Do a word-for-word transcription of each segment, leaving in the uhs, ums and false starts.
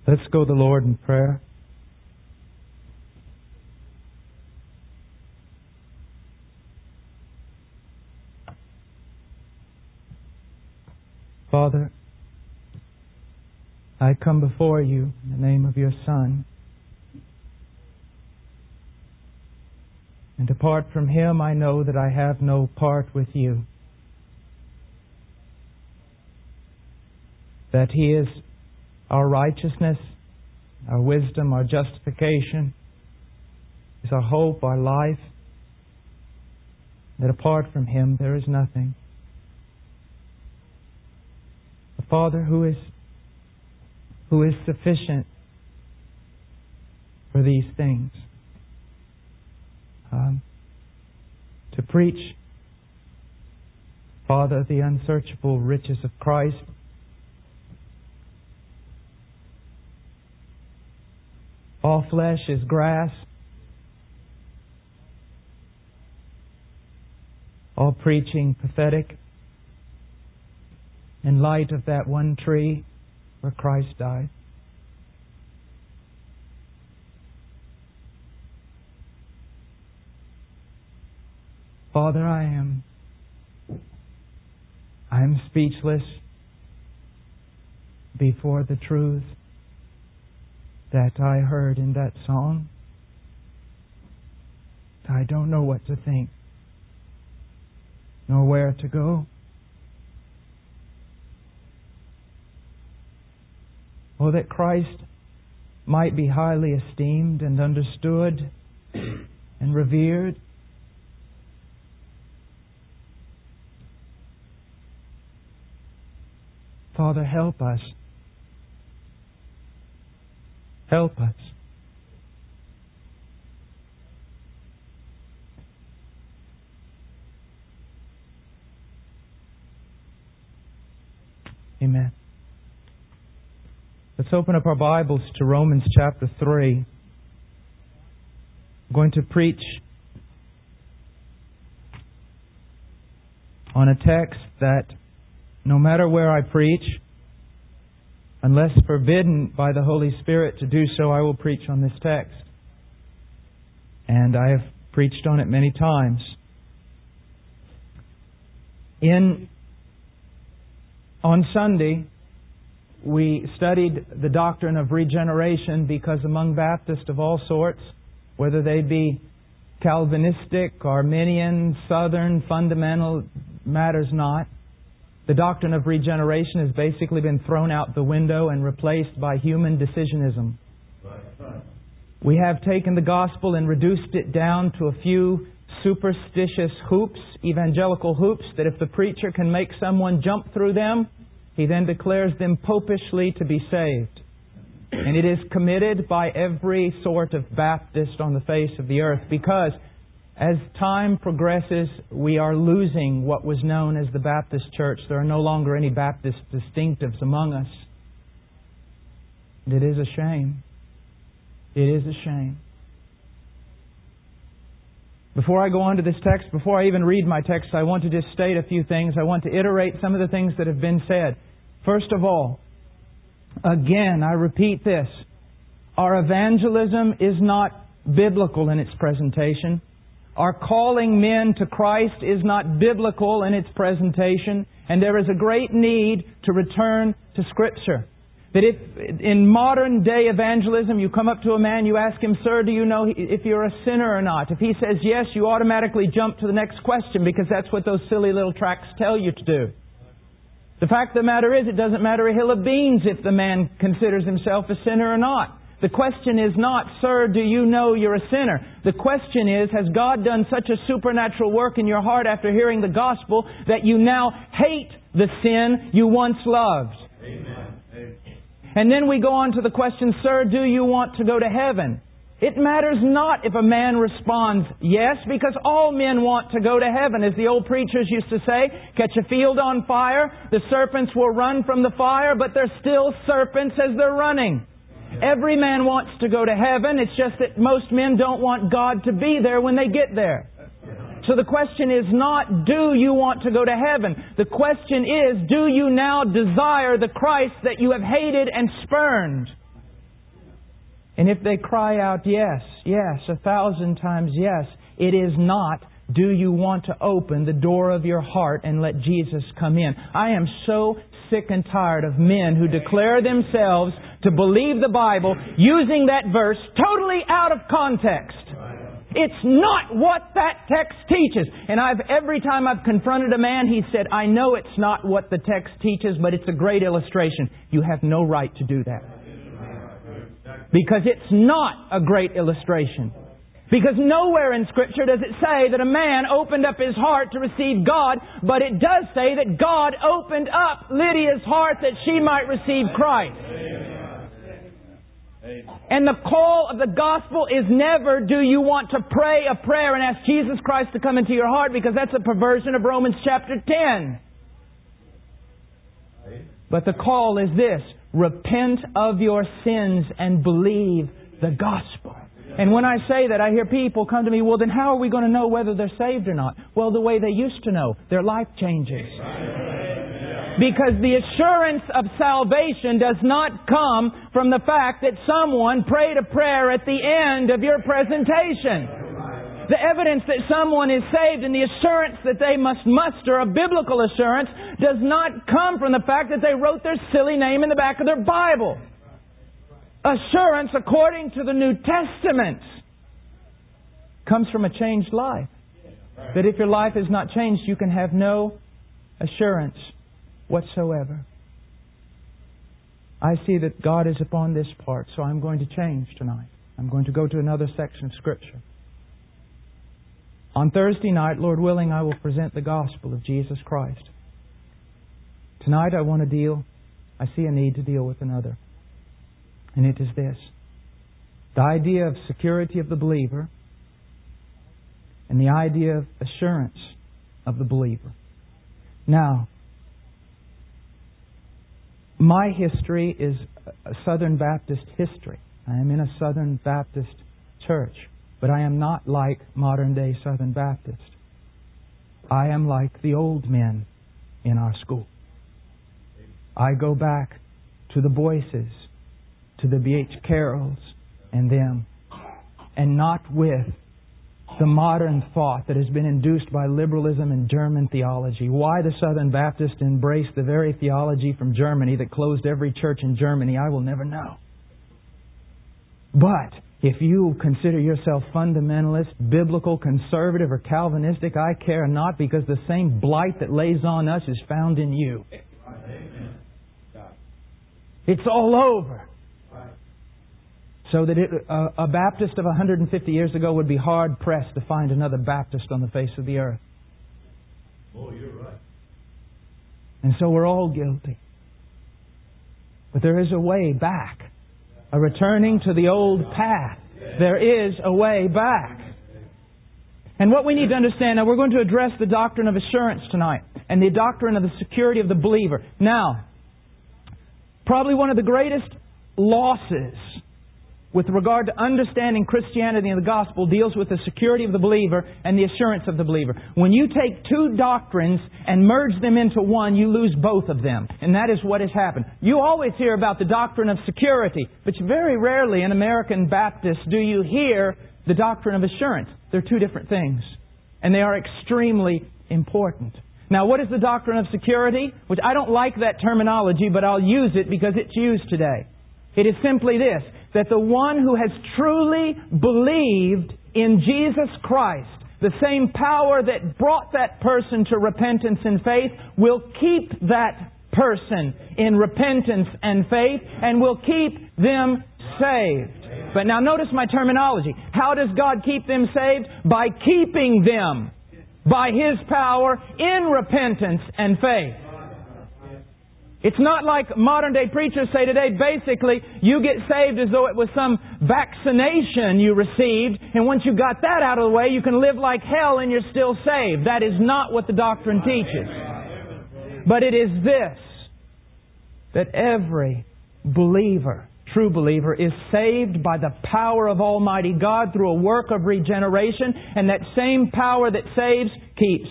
Let's go to the Lord in prayer. Father, I come before You in the name of Your Son. And apart from Him, I know that I have no part with You. That He is our righteousness, our wisdom, our justification, is our hope, our life. That apart from Him, there is nothing. A Father who is who is sufficient for these things. Um, to preach, Father, the unsearchable riches of Christ. All flesh is grass. All preaching pathetic. In light of that one tree where Christ died. Father, I am I am speechless before the truth that I heard in that song. I don't know what to think, nor where to go. Oh, that Christ might be highly esteemed and understood and revered. Father, help us. Help us. Amen. Let's open up our Bibles to Romans chapter three. I'm going to preach on a text that no matter where I preach, unless forbidden by the Holy Spirit to do so, I will preach on this text. And I have preached on it many times. In on Sunday, we studied the doctrine of regeneration because among Baptists of all sorts, whether they be Calvinistic, Arminian, Southern, fundamental, matters not. The doctrine of regeneration has basically been thrown out the window and replaced by human decisionism. We have taken the gospel and reduced it down to a few superstitious hoops, evangelical hoops, that if the preacher can make someone jump through them, he then declares them popishly to be saved. And it is committed by every sort of Baptist on the face of the earth because as time progresses, we are losing what was known as the Baptist Church. There are no longer any Baptist distinctives among us. It is a shame. It is a shame. Before I go on to this text, before I even read my text, I want to just state a few things. I want to iterate some of the things that have been said. First of all, again, I repeat this. Our evangelism is not biblical in its presentation. Our calling men to Christ is not biblical in its presentation. And there is a great need to return to Scripture. That if in modern day evangelism you come up to a man, you ask him, "Sir, do you know if you're a sinner or not?" If he says yes, you automatically jump to the next question because that's what those silly little tracts tell you to do. The fact of the matter is, it doesn't matter a hill of beans if the man considers himself a sinner or not. The question is not, "Sir, do you know you're a sinner?" The question is, has God done such a supernatural work in your heart after hearing the gospel that you now hate the sin you once loved? Amen. And then we go on to the question, "Sir, do you want to go to heaven?" It matters not if a man responds yes, because all men want to go to heaven. As the old preachers used to say, catch a field on fire, the serpents will run from the fire, but they're still serpents as they're running. Every man wants to go to heaven. It's just that most men don't want God to be there when they get there. So the question is not, do you want to go to heaven? The question is, do you now desire the Christ that you have hated and spurned? And if they cry out, yes, yes, a thousand times yes, it is not, do you want to open the door of your heart and let Jesus come in? I am so sick and tired of men who declare themselves to believe the Bible using that verse totally out of context. It's not what that text teaches. And I've every time I've confronted a man, he said, I know it's not what the text teaches, but it's a great illustration. You have no right to do that. Because it's not a great illustration. Because nowhere in Scripture does it say that a man opened up his heart to receive God, but it does say that God opened up Lydia's heart that she might receive Christ. And the call of the gospel is never, do you want to pray a prayer and ask Jesus Christ to come into your heart, because that's a perversion of Romans chapter ten. But the call is this: repent of your sins and believe the gospel. And when I say that, I hear people come to me, well, then how are we going to know whether they're saved or not? Well, the way they used to know. Their life changes. Because the assurance of salvation does not come from the fact that someone prayed a prayer at the end of your presentation. The evidence that someone is saved and the assurance that they must muster, a biblical assurance, does not come from the fact that they wrote their silly name in the back of their Bible. Assurance, according to the New Testament, comes from a changed life. That if your life is not changed, you can have no assurance whatsoever. I see that God is upon this part, so I'm going to change tonight. I'm going to go to another section of Scripture. On Thursday night, Lord willing, I will present the gospel of Jesus Christ. Tonight I want to deal, I see a need to deal with another. And it is this: the idea of security of the believer and the idea of assurance of the believer. Now, my history is a Southern Baptist history. I am in a Southern Baptist church, but I am not like modern day Southern Baptist. I am like the old men in our school. I go back to the Boyces, to the B H Carrolls and them, and not with the modern thought that has been induced by liberalism and German theology. Why the Southern Baptists embraced the very theology from Germany that closed every church in Germany, I will never know. But if you consider yourself fundamentalist, biblical, conservative, or Calvinistic, I care not, because the same blight that lays on us is found in you. It's all over. So that it, uh, a Baptist of one hundred fifty years ago would be hard-pressed to find another Baptist on the face of the earth. Oh, you're right. And so we're all guilty. But there is a way back. A returning to the old path. There is a way back. And what we need to understand, now we're going to address the doctrine of assurance tonight, and the doctrine of the security of the believer. Now, probably one of the greatest losses with regard to understanding Christianity and the gospel deals with the security of the believer and the assurance of the believer. When you take two doctrines and merge them into one, you lose both of them. And that is what has happened. You always hear about the doctrine of security, but very rarely in American Baptists do you hear the doctrine of assurance. They're two different things. And they are extremely important. Now, what is the doctrine of security? Which I don't like that terminology, but I'll use it because it's used today. It is simply this: that the one who has truly believed in Jesus Christ, the same power that brought that person to repentance and faith, will keep that person in repentance and faith and will keep them saved. But now notice my terminology. How does God keep them saved? By keeping them by His power in repentance and faith. It's not like modern day preachers say today, basically, you get saved as though it was some vaccination you received, and once you got that out of the way, you can live like hell and you're still saved. That is not what the doctrine teaches. But it is this: that every believer, true believer, is saved by the power of Almighty God through a work of regeneration, and that same power that saves keeps.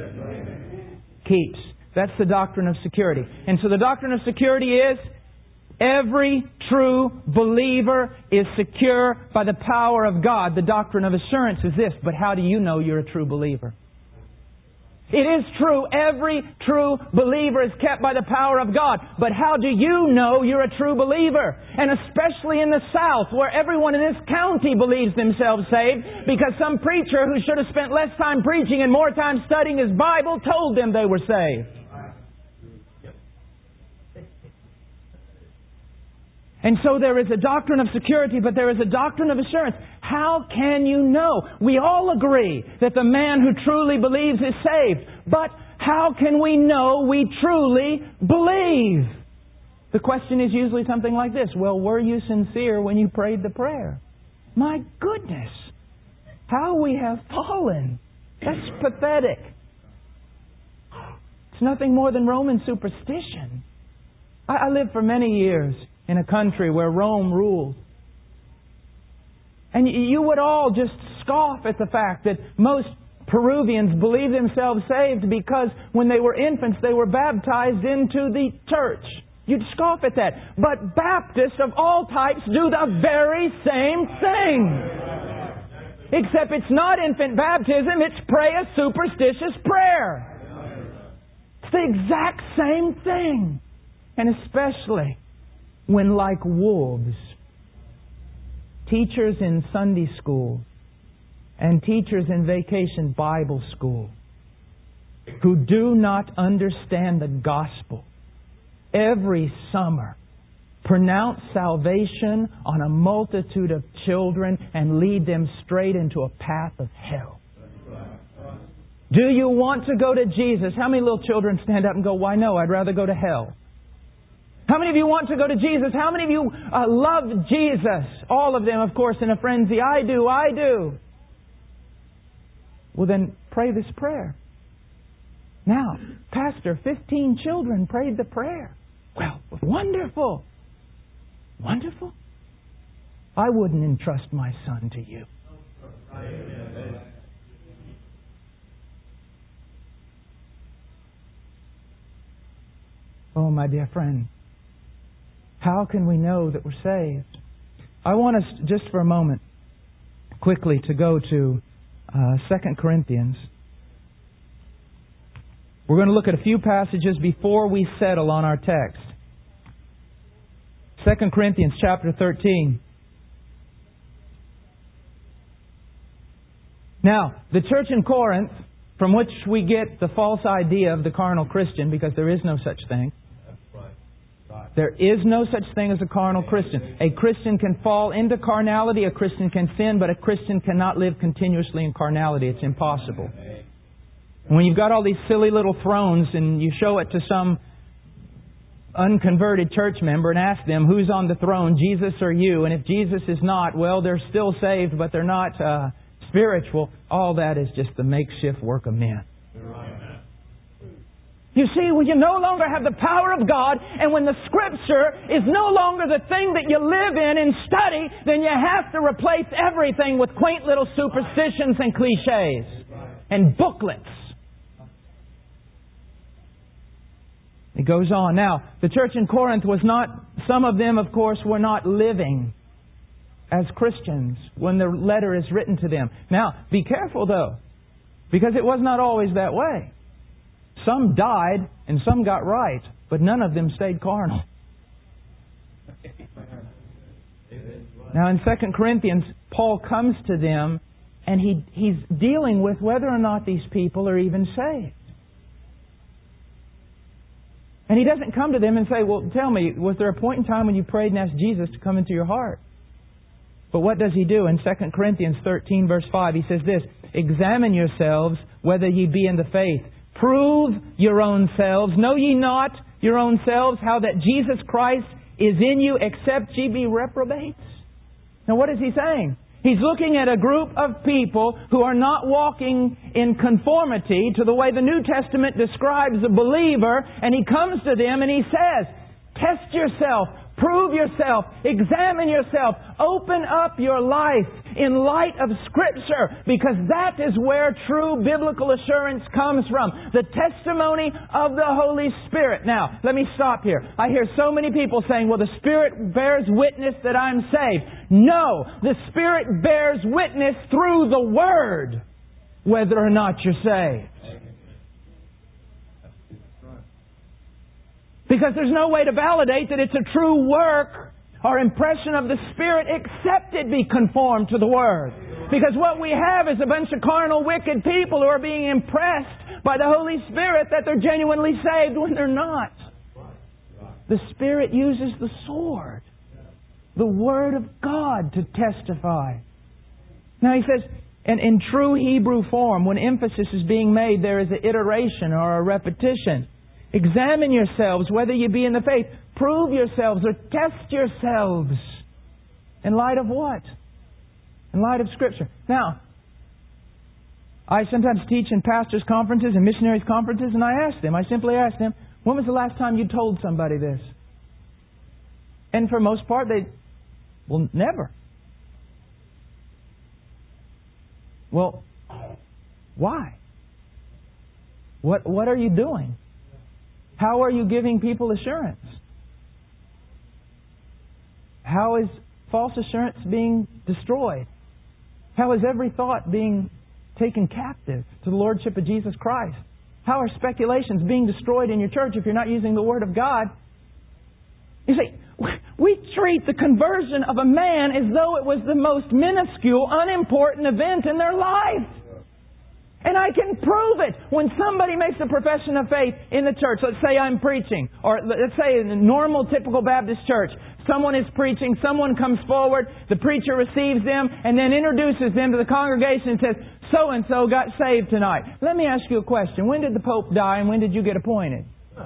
Keeps. That's the doctrine of security. And so the doctrine of security is Every true believer is secure by the power of God. The doctrine of assurance is this, but how do you know you're a true believer? It is true, every true believer is kept by the power of God. But how do you know you're a true believer? And especially in the South, where everyone in this county believes themselves saved, because some preacher who should have spent less time preaching and more time studying his Bible told them they were saved. And so there is a doctrine of security, but there is a doctrine of assurance. How can you know? We all agree that the man who truly believes is saved. But how can we know we truly believe? The question is usually something like this. Well, were you sincere when you prayed the prayer? My goodness! How we have fallen! That's pathetic. It's nothing more than Roman superstition. I, I lived for many years in a country where Rome ruled. And you would all just scoff at the fact that most Peruvians believe themselves saved because when they were infants they were baptized into the church. You'd scoff at that. But Baptists of all types do the very same thing. Except it's not infant baptism, it's pray a superstitious prayer. It's the exact same thing. And especially when, like wolves, teachers in Sunday school and teachers in vacation Bible school who do not understand the gospel every summer pronounce salvation on a multitude of children and lead them straight into a path of hell. Do you want to go to Jesus? How many little children stand up and go, why no, I'd rather go to hell? How many of you want to go to Jesus? How many of you uh, love Jesus? All of them, of course, in a frenzy. I do, I do. Well, then pray this prayer. Now, Pastor, fifteen children prayed the prayer. Well, wonderful. Wonderful. I wouldn't entrust my son to you. Oh, my dear friend. How can we know that we're saved? I want us, just for a moment, quickly to go to uh, Second Corinthians. We're going to look at a few passages before we settle on our text. Second Corinthians chapter thirteen. Now, the church in Corinth, from which we get the false idea of the carnal Christian, because there is no such thing. There is no such thing as a carnal Christian. A Christian can fall into carnality, a Christian can sin, but a Christian cannot live continuously in carnality. It's impossible. When you've got all these silly little thrones and you show it to some unconverted church member and ask them, who's on the throne, Jesus or you? And if Jesus is not, well, they're still saved, but they're not uh, spiritual. All that is just the makeshift work of men. You see, when you no longer have the power of God, and when the Scripture is no longer the thing that you live in and study, then you have to replace everything with quaint little superstitions and cliches and booklets. It goes on. Now, the church in Corinth was not, some of them, of course, were not living as Christians when the letter is written to them. Now, be careful though, because it was not always that way. Some died and some got right, but none of them stayed carnal. Now in Second Corinthians, Paul comes to them and he he's dealing with whether or not these people are even saved. And he doesn't come to them and say, well, tell me, was there a point in time when you prayed and asked Jesus to come into your heart? But what does he do? In Second Corinthians thirteen verse five, he says this, examine yourselves whether ye be in the faith. Prove your own selves. Know ye not your own selves how that Jesus Christ is in you, except ye be reprobates? Now what is he saying? He's looking at a group of people who are not walking in conformity to the way the New Testament describes a believer, and he comes to them and he says, test yourself, Prove yourself. Examine yourself. Open up your life in light of Scripture, because that is where true biblical assurance comes from. The testimony of the Holy Spirit. Now, let me stop here. I hear so many people saying, well, the Spirit bears witness that I'm saved. No, the Spirit bears witness through the Word whether or not you're saved. Because there's no way to validate that it's a true work or impression of the Spirit except it be conformed to the Word. Because what we have is a bunch of carnal, wicked people who are being impressed by the Holy Spirit that they're genuinely saved when they're not. The Spirit uses the sword, the Word of God, to testify. Now he says, and in true Hebrew form, when emphasis is being made, there is an iteration or a repetition. Examine yourselves whether you be in the faith. Prove yourselves or test yourselves. In light of what? In light of Scripture. Now, I sometimes teach in pastors' conferences and missionaries' conferences, and I ask them, I simply ask them, when was the last time you told somebody this? And for the most part, they, well, never. Well, why? What, what are you doing? How are you giving people assurance? How is false assurance being destroyed? How is every thought being taken captive to the Lordship of Jesus Christ? How are speculations being destroyed in your church if you're not using the Word of God? You see, we treat the conversion of a man as though it was the most minuscule, unimportant event in their life. And I can prove it. When somebody makes a profession of faith in the church, let's say I'm preaching, or let's say in a normal, typical Baptist church, someone is preaching, someone comes forward, the preacher receives them, and then introduces them to the congregation and says, so-and-so got saved tonight. Let me ask you a question. When did the Pope die and when did you get appointed?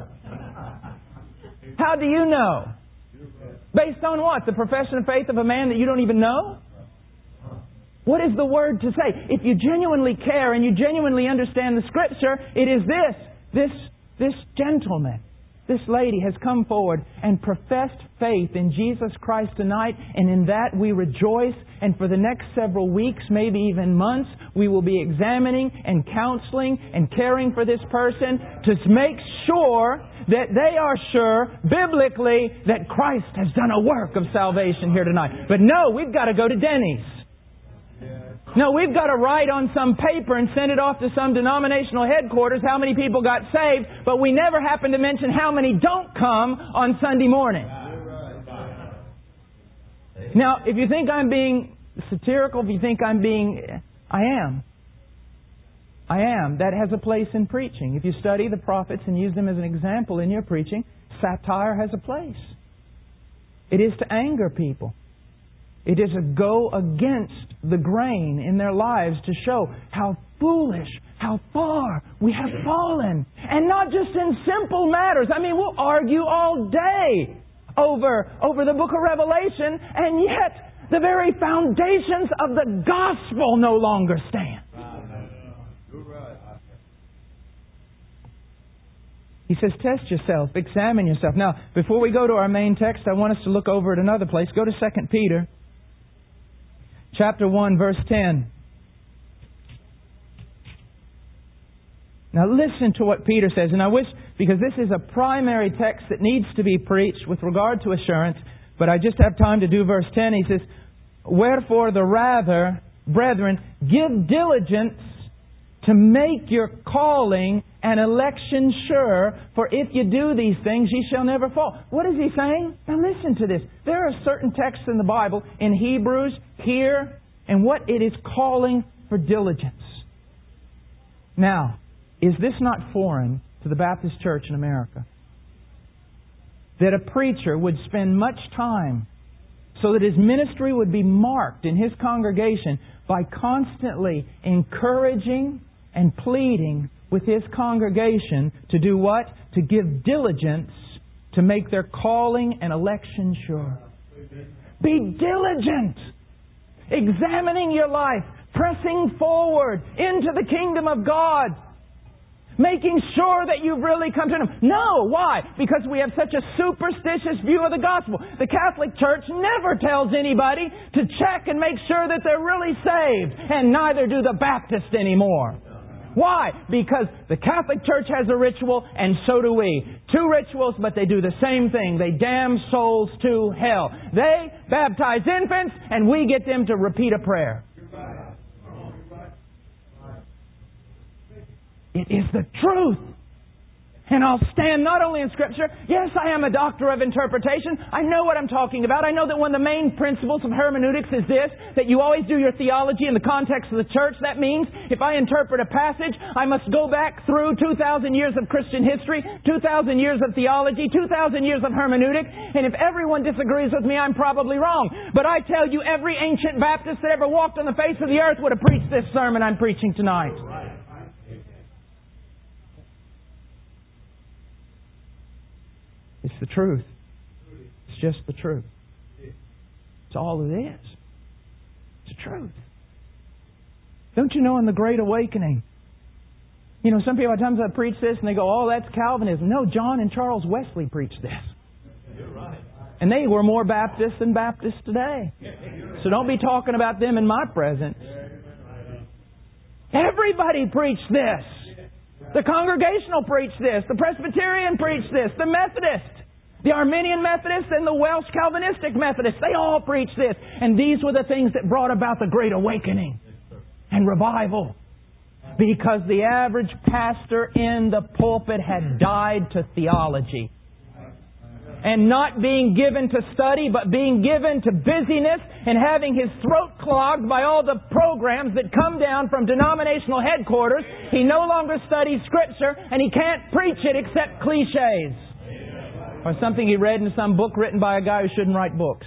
How do you know? Based on what? The profession of faith of a man that you don't even know? What is the Word to say? If you genuinely care and you genuinely understand the Scripture, it is this. This, this gentleman, this lady has come forward and professed faith in Jesus Christ tonight, and in that we rejoice. And for the next several weeks, maybe even months, we will be examining and counseling and caring for this person to make sure that they are sure, biblically, that Christ has done a work of salvation here tonight. But no, we've got to go to Denny's. No, we've got to write on some paper and send it off to some denominational headquarters how many people got saved, but we never happen to mention how many don't come on Sunday morning. Now, if you think I'm being satirical, if you think I'm being... I am. I am. That has a place in preaching. If you study the prophets and use them as an example in your preaching, satire has a place. It is to anger people. It is a go against the grain in their lives to show how foolish, how far we have fallen. And not just in simple matters. I mean, we'll argue all day over, over the book of Revelation, and yet the very foundations of the gospel no longer stand. He says, test yourself, examine yourself. Now, before we go to our main text, I want us to look over at another place. Go to Second Peter. Chapter one, verse ten. Now listen to what Peter says. And I wish, because this is a primary text that needs to be preached with regard to assurance, but I just have time to do verse ten. He says, wherefore the rather, brethren, give diligence to make your calling and election sure, for if you do these things, ye shall never fall. What is he saying? Now listen to this. There are certain texts in the Bible, in Hebrews, here, and what it is calling for diligence. Now, is this not foreign to the Baptist Church in America? That a preacher would spend much time so that his ministry would be marked in his congregation by constantly encouraging and pleading with his congregation to do what? To give diligence to make their calling and election sure. Be diligent. Examining your life. Pressing forward into the kingdom of God. Making sure that you've really come to Him. No, why? Because we have such a superstitious view of the gospel. The Catholic Church never tells anybody to check and make sure that they're really saved. And neither do the Baptists anymore. Why? Because the Catholic Church has a ritual and so do we. Two rituals, but they do the same thing. They damn souls to hell. They baptize infants and we get them to repeat a prayer. It is the truth. And I'll stand not only in Scripture. Yes, I am a doctor of interpretation. I know what I'm talking about. I know that one of the main principles of hermeneutics is this, that you always do your theology in the context of the church. That means if I interpret a passage, I must go back through two thousand years of Christian history, two thousand years of theology, two thousand years of hermeneutic. And if everyone disagrees with me, I'm probably wrong. But I tell you, every ancient Baptist that ever walked on the face of the earth would have preached this sermon I'm preaching tonight. It's the truth. It's just the truth. It's all it is. It's the truth. Don't you know in the Great Awakening, you know, some people at times I preach this and they go, oh, that's Calvinism. No, John and Charles Wesley preached this. You're right. And they were more Baptists than Baptists today. So don't be talking about them in my presence. Everybody preached this. The Congregational preached this. The Presbyterian preached this. The Methodist. The Arminian Methodist and the Welsh Calvinistic Methodist. They all preached this. And these were the things that brought about the Great Awakening and revival. Because the average pastor in the pulpit had died to theology. And not being given to study, but being given to busyness and having his throat clogged by all the programs that come down from denominational headquarters. He no longer studies Scripture and he can't preach it except cliches. Or something he read in some book written by a guy who shouldn't write books.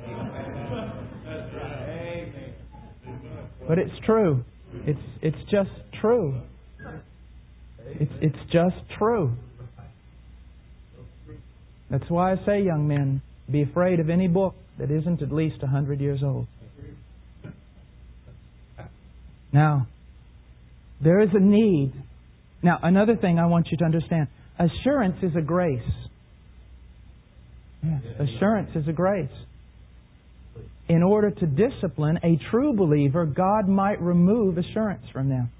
But it's true. It's it's just true. It's it's just true. That's why I say, young men, be afraid of any book that isn't at least a hundred years old. Now, there is a need. Now, another thing I want you to understand. Assurance is a grace. Yes, assurance is a grace. In order to discipline a true believer, God might remove assurance from them.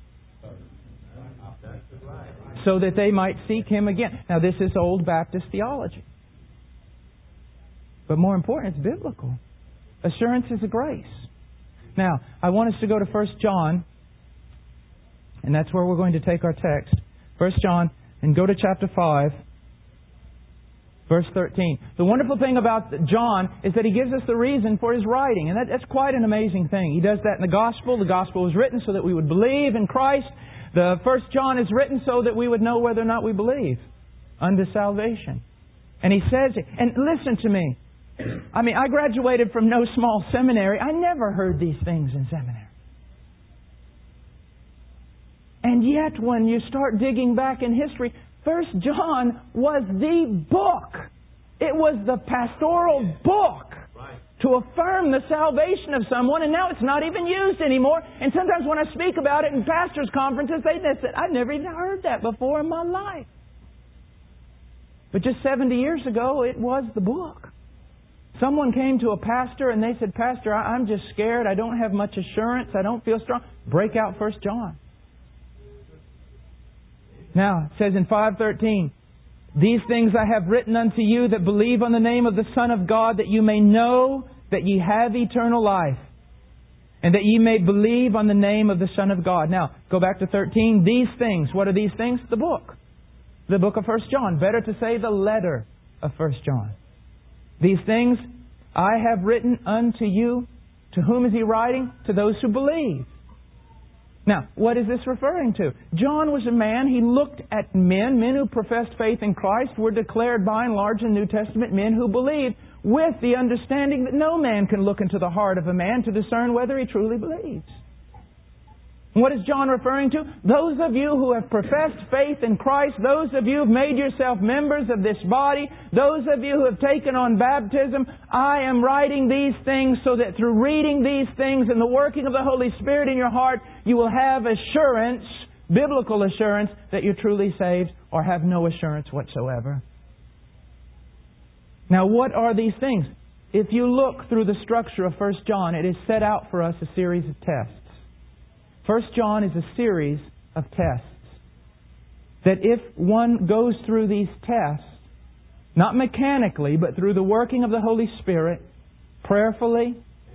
So that they might seek Him again. Now, this is old Baptist theology. But more important, it's biblical. Assurance is a grace. Now, I want us to go to First John, and that's where we're going to take our text. First John, and go to chapter five, verse thirteen. The wonderful thing about John is that he gives us the reason for his writing, and that, that's quite an amazing thing. He does that in the Gospel. The Gospel was written so that we would believe in Christ. The First John is written so that we would know whether or not we believe unto salvation. And he says, and listen to me, I mean, I graduated from no small seminary. I never heard these things in seminary. And yet, when you start digging back in history, First John was the book. It was the pastoral book to affirm the salvation of someone, and now it's not even used anymore. And sometimes when I speak about it in pastors' conferences, they say, I've never even heard that before in my life. But just seventy years ago, it was the book. Someone came to a pastor and they said, Pastor, I'm just scared. I don't have much assurance. I don't feel strong. Break out First John. Now, it says in five thirteen, these things I have written unto you that believe on the name of the Son of God, that you may know that ye have eternal life, and that ye may believe on the name of the Son of God. Now, go back to thirteen. These things, what are these things? The book. The book of First John. Better to say the letter of First John. These things I have written unto you. To whom is he writing? To those who believe. Now, what is this referring to? John was a man, he looked at men, men who professed faith in Christ, were declared by and large in the New Testament men who believed, with the understanding that no man can look into the heart of a man to discern whether he truly believes. What is John referring to? Those of you who have professed faith in Christ, those of you who have made yourself members of this body, those of you who have taken on baptism, I am writing these things so that through reading these things and the working of the Holy Spirit in your heart, you will have assurance biblical assurance that you're truly saved, or have no assurance whatsoever. Now, what are these things? If you look through the structure of First John, it is set out for us a series of tests. First John is a series of tests. That if one goes through these tests, not mechanically, but through the working of the Holy Spirit, prayerfully,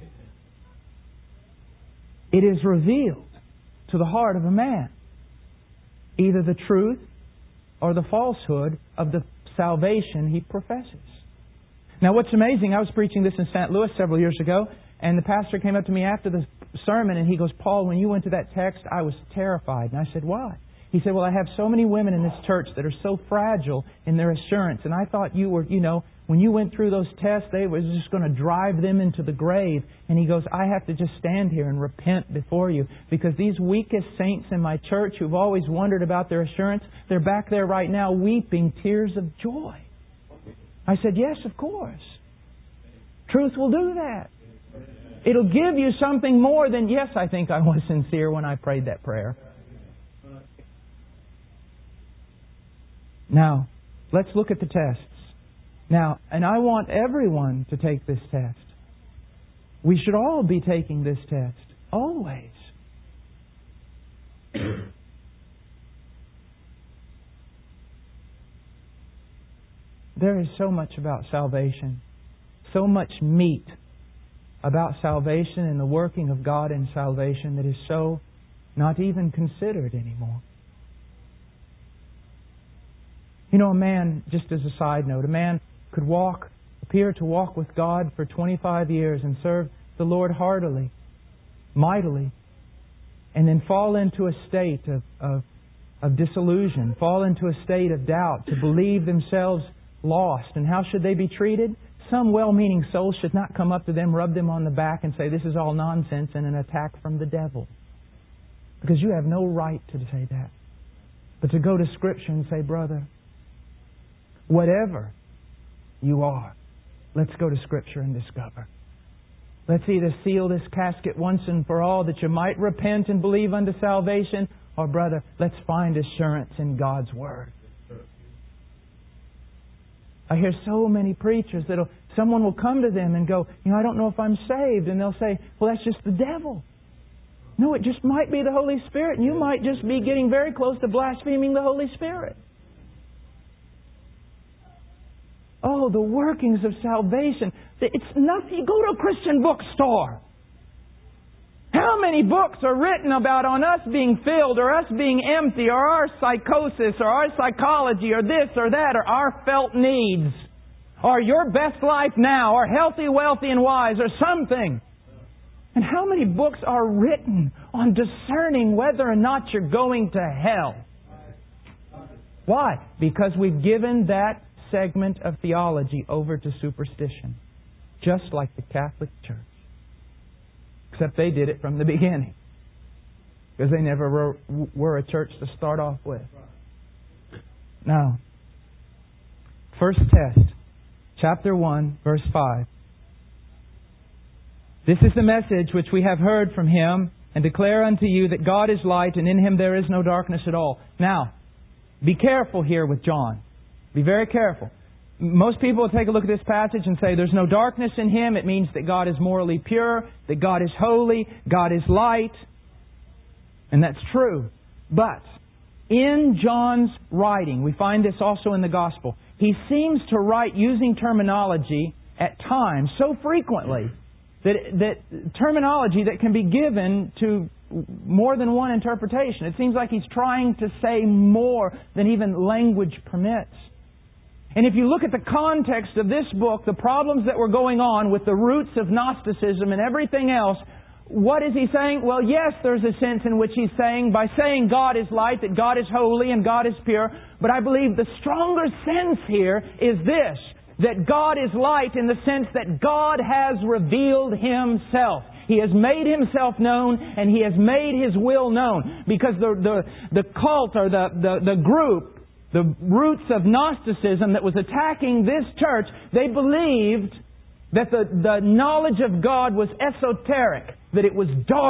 it is revealed to the heart of a man either the truth or the falsehood of the salvation he professes. Now, what's amazing, I was preaching this in Saint Louis several years ago, and the pastor came up to me after the sermon and he goes, "Paul, when you went to that text, I was terrified." And I said, "Why?" He said, "Well, I have so many women in this church that are so fragile in their assurance, and I thought you were, you know, when you went through those tests, they was just going to drive them into the grave." And he goes, "I have to just stand here and repent before you, because these weakest saints in my church who've always wondered about their assurance, they're back there right now weeping tears of joy." I said, "Yes, of course. Truth will do that. It'll give you something more than, yes, I think I was sincere when I prayed that prayer." Now, let's look at the tests. Now, and I want everyone to take this test. We should all be taking this test. Always. There is so much about salvation. So much meat about salvation and the working of God in salvation that is so not even considered anymore. You know, a man, just as a side note, a man could walk, appear to walk with God for twenty-five years and serve the Lord heartily, mightily, and then fall into a state of, of, of disillusion, fall into a state of doubt, to believe themselves lost. And how should they be treated? Some well-meaning soul should not come up to them, rub them on the back and say, "This is all nonsense and an attack from the devil." Because you have no right to say that. But to go to Scripture and say, "Brother, whatever you are, let's go to Scripture and discover. Let's either seal this casket once and for all that you might repent and believe unto salvation, or, brother, let's find assurance in God's Word." I hear so many preachers that someone will come to them and go, "You know, I don't know if I'm saved." And they'll say, "Well, that's just the devil." No, it just might be the Holy Spirit, and you might just be getting very close to blaspheming the Holy Spirit. Oh, the workings of salvation. It's nothing. You go to a Christian bookstore. How many books are written about on us being filled, or us being empty, or our psychosis, or our psychology, or this or that, or our felt needs, or your best life now, or healthy, wealthy, and wise, or something. And how many books are written on discerning whether or not you're going to hell? Why? Because we've given that segment of theology over to superstition, just like the Catholic Church. Except they did it from the beginning, because they never were, were a church to start off with. Now, first test, chapter one, verse five. "This is the message which we have heard from Him, and declare unto you that God is light, and in Him there is no darkness at all." Now, be careful here with John. Be very careful. Most people will take a look at this passage and say there's no darkness in Him. It means that God is morally pure, that God is holy, God is light. And that's true. But in John's writing, we find this also in the Gospel, he seems to write using terminology at times so frequently that, that terminology that can be given to more than one interpretation. It seems like he's trying to say more than even language permits. And if you look at the context of this book, the problems that were going on with the roots of Gnosticism and everything else, what is he saying? Well, yes, there's a sense in which he's saying, by saying God is light, that God is holy and God is pure. But I believe the stronger sense here is this, that God is light in the sense that God has revealed Himself. He has made Himself known, and He has made His will known. Because the the, the cult or the, the, the group, the roots of Gnosticism that was attacking this church, they believed that the, the knowledge of God was esoteric, that it was dark,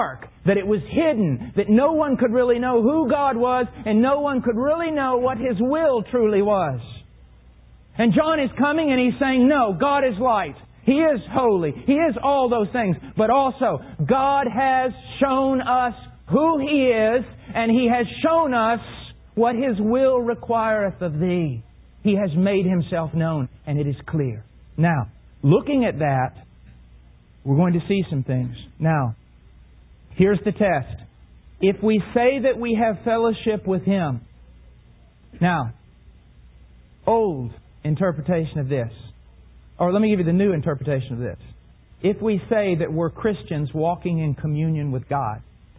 that it was hidden, that no one could really know who God was, and no one could really know what His will truly was. And John is coming and he's saying, no, God is light. He is holy. He is all those things. But also, God has shown us who He is, and He has shown us what His will requireth of thee. He has made Himself known, and it is clear. Now, looking at that, we're going to see some things. Now, here's the test. If we say that we have fellowship with Him, now, old interpretation of this, or let me give you the new interpretation of this. If we say that we're Christians walking in communion with God,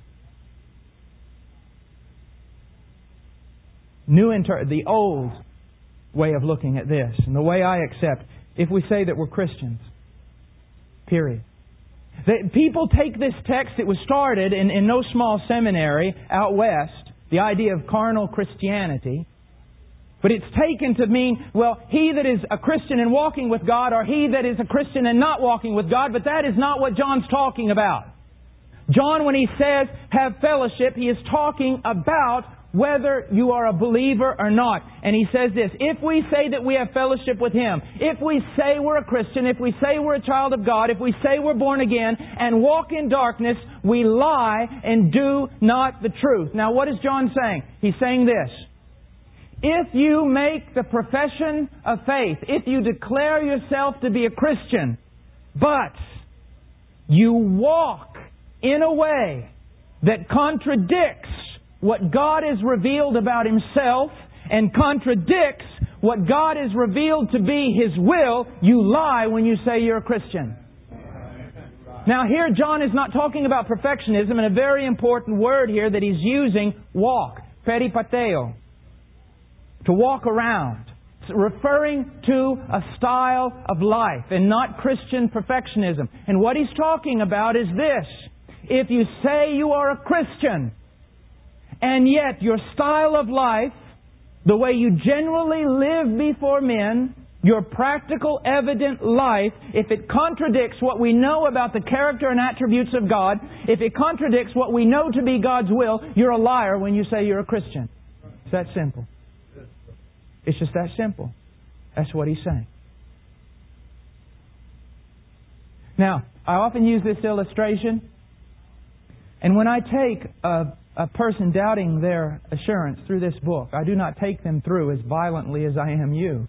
new inter- the old way of looking at this, and the way I accept, if we say that we're Christians, period. That people take this text that was started in, in no small seminary out west, the idea of carnal Christianity, but it's taken to mean, well, he that is a Christian and walking with God, or he that is a Christian and not walking with God, but that is not what John's talking about. John, when he says have fellowship, he is talking about whether you are a believer or not. And he says this, if we say that we have fellowship with Him, if we say we're a Christian, if we say we're a child of God, if we say we're born again and walk in darkness, we lie and do not the truth. Now what is John saying? He's saying this, if you make the profession of faith, if you declare yourself to be a Christian, but you walk in a way that contradicts what God has revealed about Himself and contradicts what God has revealed to be His will, you lie when you say you're a Christian. Now here John is not talking about perfectionism, and a very important word here that he's using, walk, peripateo, to walk around. It's referring to a style of life and not Christian perfectionism. And what he's talking about is this. If you say you are a Christian, and yet your style of life, the way you generally live before men, your practical, evident life, if it contradicts what we know about the character and attributes of God, if it contradicts what we know to be God's will, you're a liar when you say you're a Christian. It's that simple. It's just that simple. That's what he's saying. Now, I often use this illustration, and when I take a, a person doubting their assurance through this book, I do not take them through as violently as I am you.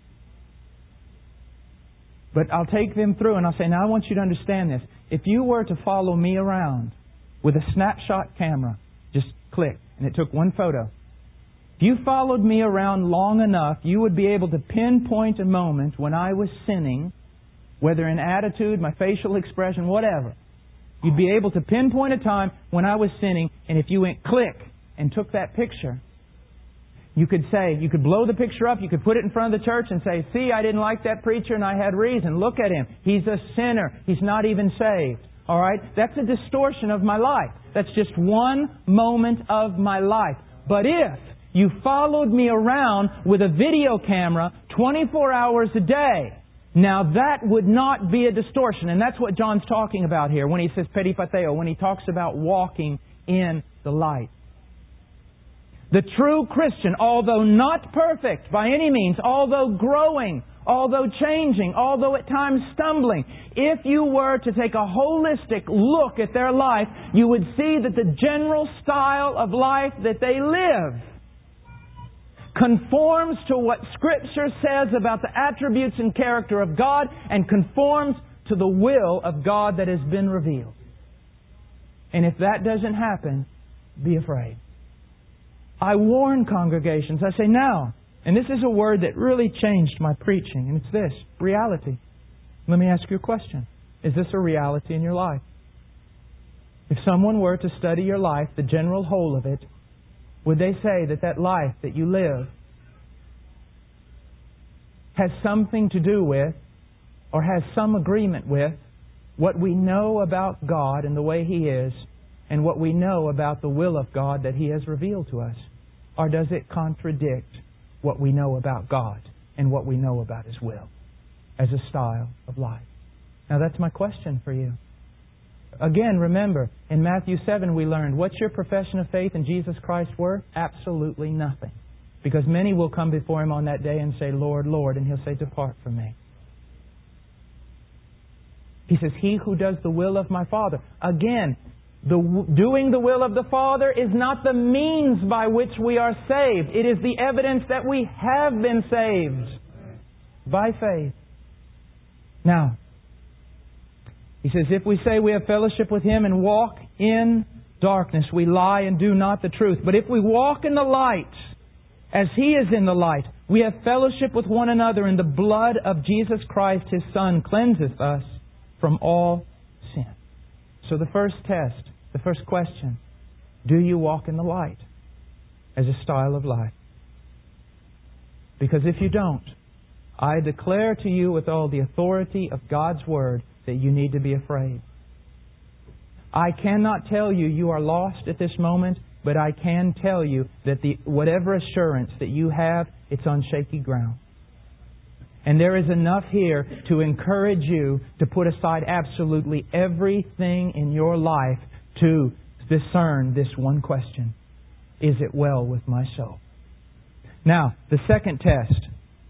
But I'll take them through and I'll say, now I want you to understand this. If you were to follow me around with a snapshot camera, just click, and it took one photo. If you followed me around long enough, you would be able to pinpoint a moment when I was sinning, whether in attitude, my facial expression, whatever. You'd be able to pinpoint a time when I was sinning, and if you went click and took that picture, you could say, you could blow the picture up, you could put it in front of the church and say, see, I didn't like that preacher and I had reason. Look at him. He's a sinner. He's not even saved. All right? That's a distortion of my life. That's just one moment of my life. But if you followed me around with a video camera twenty-four hours a day, now that would not be a distortion. And that's what John's talking about here when he says peripateo, when he talks about walking in the light. The true Christian, although not perfect by any means, although growing, although changing, although at times stumbling, if you were to take a holistic look at their life, you would see that the general style of life that they live conforms to what Scripture says about the attributes and character of God, and conforms to the will of God that has been revealed. And if that doesn't happen, be afraid. I warn congregations. I say now, and this is a word that really changed my preaching, and it's this, reality. Let me ask you a question. Is this a reality in your life? If someone were to study your life, the general whole of it, would they say that that life that you live has something to do with, or has some agreement with, what we know about God and the way He is, and what we know about the will of God that He has revealed to us? Or does it contradict what we know about God and what we know about His will as a style of life? Now that's my question for you. Again, remember, in Matthew seven we learned, what's your profession of faith in Jesus Christ worth? Absolutely nothing. Because many will come before Him on that day and say, Lord, Lord, and He'll say, depart from me. He says, He who does the will of my Father. Again, the doing the will of the Father is not the means by which we are saved. It is the evidence that we have been saved by faith. Now, He says, if we say we have fellowship with Him and walk in darkness, we lie and do not the truth. But if we walk in the light, as He is in the light, we have fellowship with one another, and the blood of Jesus Christ, His Son, cleanseth us from all sin. So the first test, the first question, do you walk in the light as a style of life? Because if you don't, I declare to you with all the authority of God's Word that you need to be afraid. I cannot tell you you are lost at this moment, but I can tell you that the whatever assurance that you have, it's on shaky ground. And there is enough here to encourage you to put aside absolutely everything in your life to discern this one question. Is it well with my soul? Now, the second test.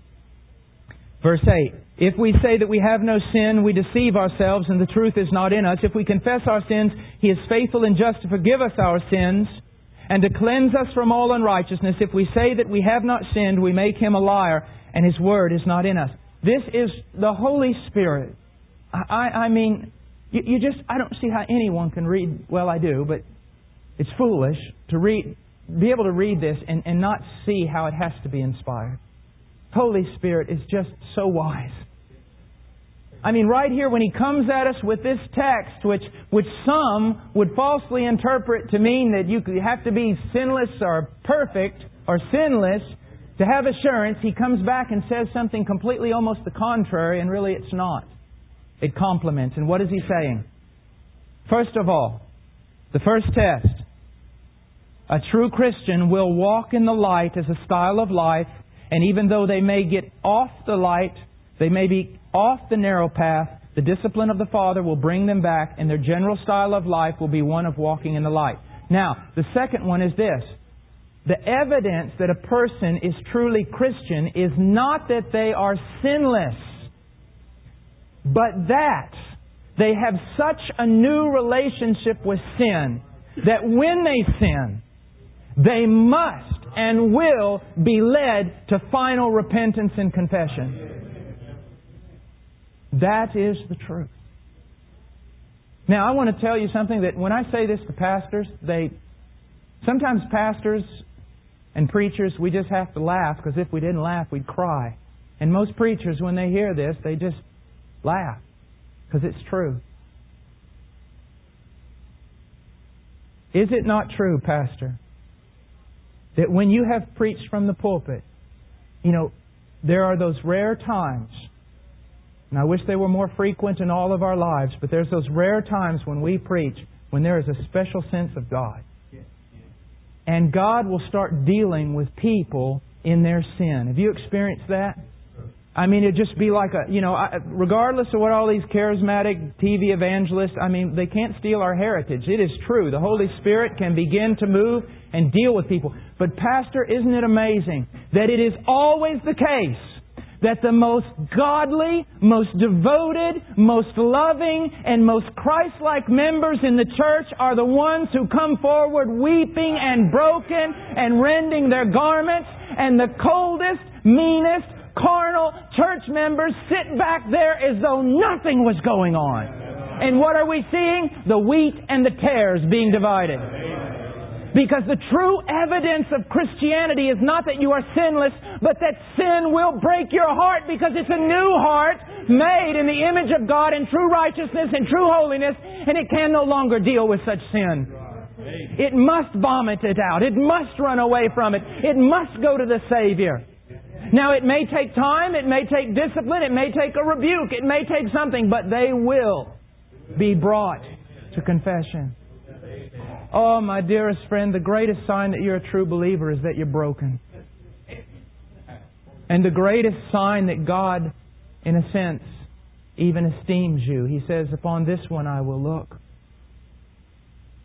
Verse eight. If we say that we have no sin, we deceive ourselves and the truth is not in us. If we confess our sins, He is faithful and just to forgive us our sins and to cleanse us from all unrighteousness. If we say that we have not sinned, we make Him a liar and His Word is not in us. This is the Holy Spirit. I, I mean, you, you just, I don't see how anyone can read, well I do, but it's foolish to read, be able to read this and, and not see how it has to be inspired. Holy Spirit is just so wise. I mean, right here when He comes at us with this text, which which some would falsely interpret to mean that you have to be sinless or perfect or sinless to have assurance, He comes back and says something completely almost the contrary, and really it's not. It complements. And what is He saying? First of all, the first test. A true Christian will walk in the light as a style of life, and even though they may get off the light, they may be off the narrow path, the discipline of the Father will bring them back, and their general style of life will be one of walking in the light. Now, the second one is this. The evidence that a person is truly Christian is not that they are sinless, but that they have such a new relationship with sin that when they sin, they must and will be led to final repentance and confession. That is the truth. Now, I want to tell you something that when I say this to pastors, they sometimes pastors and preachers, we just have to laugh, because if we didn't laugh, we'd cry. And most preachers, when they hear this, they just laugh, because it's true. Is it not true, Pastor, that when you have preached from the pulpit, you know, there are those rare times, and I wish they were more frequent in all of our lives, but there's those rare times when we preach when there is a special sense of God. And God will start dealing with people in their sin. Have you experienced that? I mean, it'd just be like a, you know, regardless of what all these charismatic T V evangelists, I mean, they can't steal our heritage. It is true. The Holy Spirit can begin to move and deal with people. But Pastor, isn't it amazing that it is always the case that the most godly, most devoted, most loving, and most Christ-like members in the church are the ones who come forward weeping and broken and rending their garments, and the coldest, meanest, carnal church members sit back there as though nothing was going on. And what are we seeing? The wheat and the tares being divided. Because the true evidence of Christianity is not that you are sinless, but that sin will break your heart, because it's a new heart made in the image of God in true righteousness and true holiness, and it can no longer deal with such sin. It must vomit it out. It must run away from it. It must go to the Savior. Now, it may take time, it may take discipline, it may take a rebuke, it may take something, but they will be brought to confession. Oh, my dearest friend, the greatest sign that you're a true believer is that you're broken. And the greatest sign that God, in a sense, even esteems you. He says, upon this one I will look.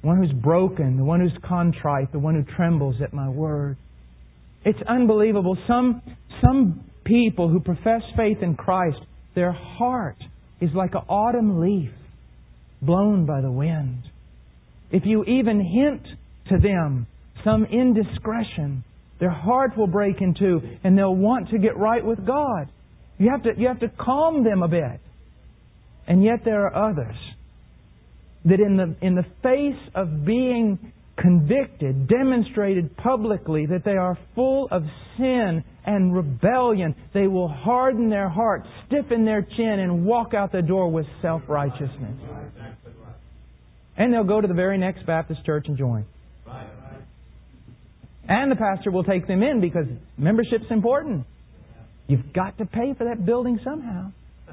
the one who's broken, the one who's contrite, the one who trembles at my word. It's unbelievable. Some, some people who profess faith in Christ, their heart is like an autumn leaf blown by the wind. If you even hint to them some indiscretion, their heart will break in two and they'll want to get right with God. You have to, you have to calm them a bit. And yet there are others that in the, in the face of being convicted, demonstrated publicly that they are full of sin and rebellion, they will harden their heart, stiffen their chin, and walk out the door with self-righteousness. And they'll go to the very next Baptist church and join. And the pastor will take them in because membership's important. You've got to pay for that building somehow.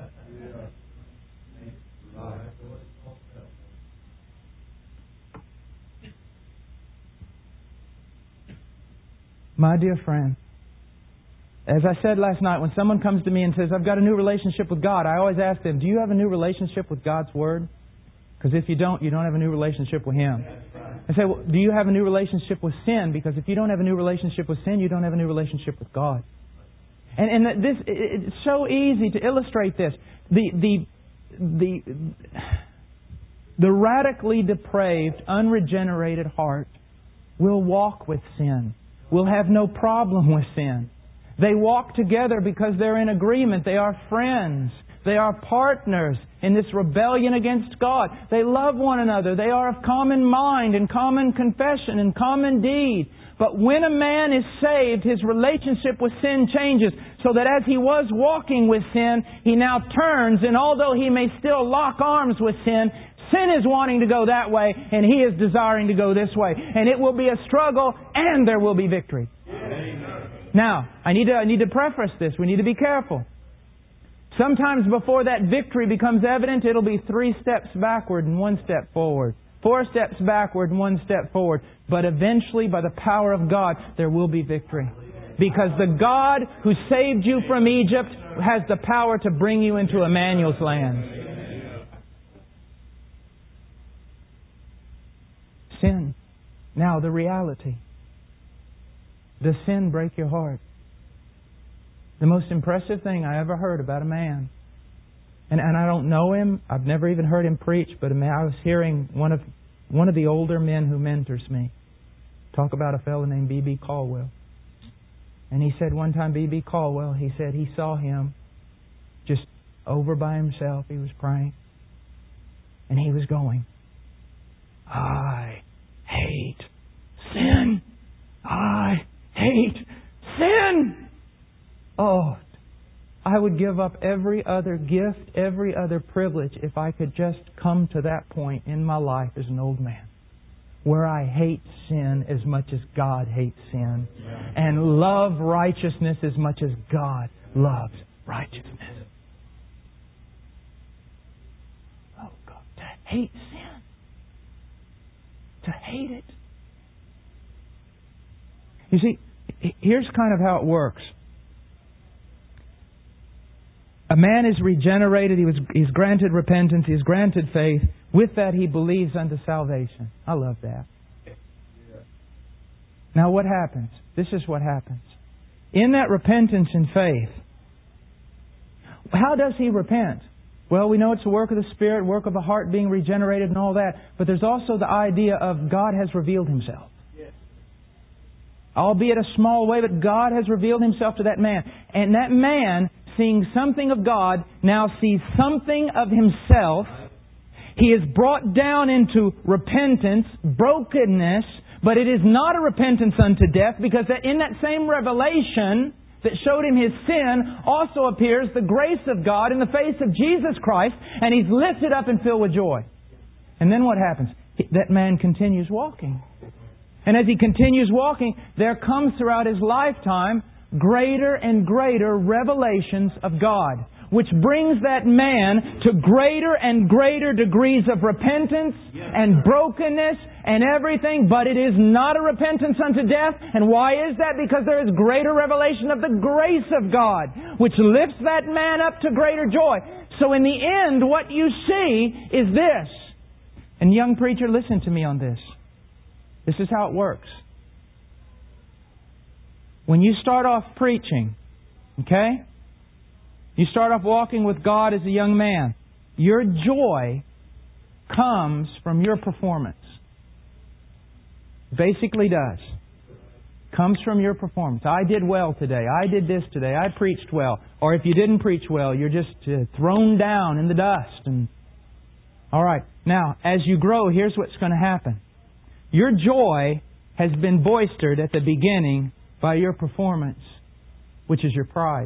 My dear friend, as I said last night, when someone comes to me and says, I've got a new relationship with God, I always ask them, do you have a new relationship with God's Word? Because if you don't, you don't have a new relationship with Him. I say, well, do you have a new relationship with sin? Because if you don't have a new relationship with sin, you don't have a new relationship with God. And, and this, it's so easy to illustrate this. The, the, the, the radically depraved, unregenerated heart will walk with sin. Will have no problem with sin. They walk together because they're in agreement. They are friends. They are partners in this rebellion against God. They love one another. They are of common mind and common confession and common deed. But when a man is saved, his relationship with sin changes so that as he was walking with sin, he now turns, and although he may still lock arms with sin, sin is wanting to go that way, and he is desiring to go this way. And it will be a struggle, and there will be victory. Amen. Now, I need to, I need to preface this. We need to be careful. Sometimes before that victory becomes evident, it'll be three steps backward and one step forward. Four steps backward and one step forward. But eventually, by the power of God, there will be victory. Because the God who saved you from Egypt has the power to bring you into Emmanuel's land. Sin. Now the reality. Does sin break your heart? The most impressive thing I ever heard about a man, and, and I don't know him, I've never even heard him preach, but a man, I was hearing one of one of the older men who mentors me talk about a fellow named B B Caldwell. And he said one time, B B Caldwell, he said he saw him just over by himself. He was praying. And he was going, I hate sin. I hate sin. Oh, I would give up every other gift, every other privilege if I could just come to that point in my life as an old man where I hate sin as much as God hates sin and love righteousness as much as God loves righteousness. Oh God, to hate sin. To hate it. You see, here's kind of how it works. A man is regenerated, he was he's granted repentance, he's granted faith. With that he believes unto salvation. I love that. Now what happens? This is what happens. In that repentance and faith, how does he repent? Well, we know it's a work of the Spirit, work of the heart being regenerated and all that. But there's also the idea of God has revealed Himself. Albeit a small way, but God has revealed Himself to that man. And that man, seeing something of God, now sees something of himself. He is brought down into repentance, brokenness, but it is not a repentance unto death, because in that same revelation that showed him his sin also appears the grace of God in the face of Jesus Christ, and he's lifted up and filled with joy. And then what happens? That man continues walking. And as he continues walking, there comes throughout his lifetime greater and greater revelations of God, which brings that man to greater and greater degrees of repentance and brokenness and everything, but it is not a repentance unto death. And why is that? Because there is greater revelation of the grace of God, which lifts that man up to greater joy. So in the end, what you see is this. And young preacher, listen to me on this. This is how it works. When you start off preaching, okay? You start off walking with God as a young man. Your joy comes from your performance. Basically does. Comes from your performance. I did well today. I did this today. I preached well. Or if you didn't preach well, you're just uh, thrown down in the dust. And all right. Now, as you grow, here's what's going to happen. Your joy has been boistered at the beginning by your performance, which is your pride.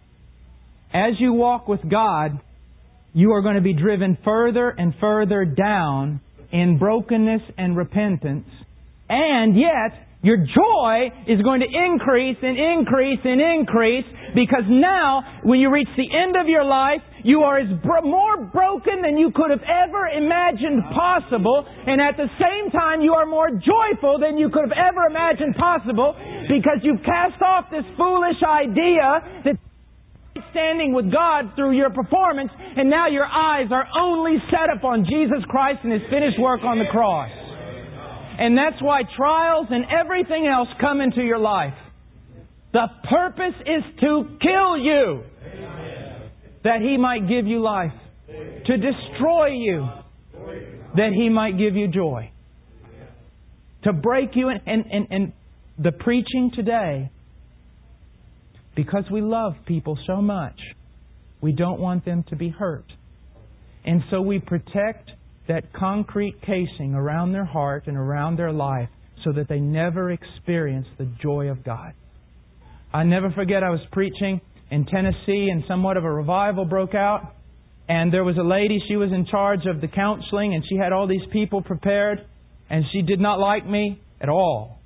As you walk with God, you are going to be driven further and further down in brokenness and repentance. And yet, your joy is going to increase and increase and increase, because now, when you reach the end of your life, you are as bro- more broken than you could have ever imagined possible. And at the same time, you are more joyful than you could have ever imagined possible, because you've cast off this foolish idea that standing with God through your performance, and now your eyes are only set upon Jesus Christ and His finished work on the cross. And that's why trials and everything else come into your life. The purpose is to kill you, that He might give you life. To destroy you, that He might give you joy. To break you. And, and, and, and the preaching today, because we love people so much, we don't want them to be hurt. And so we protect that concrete casing around their heart and around their life so that they never experience the joy of God. I never forget, I was preaching in Tennessee and somewhat of a revival broke out. And there was a lady, she was in charge of the counseling, and she had all these people prepared, and she did not like me at all.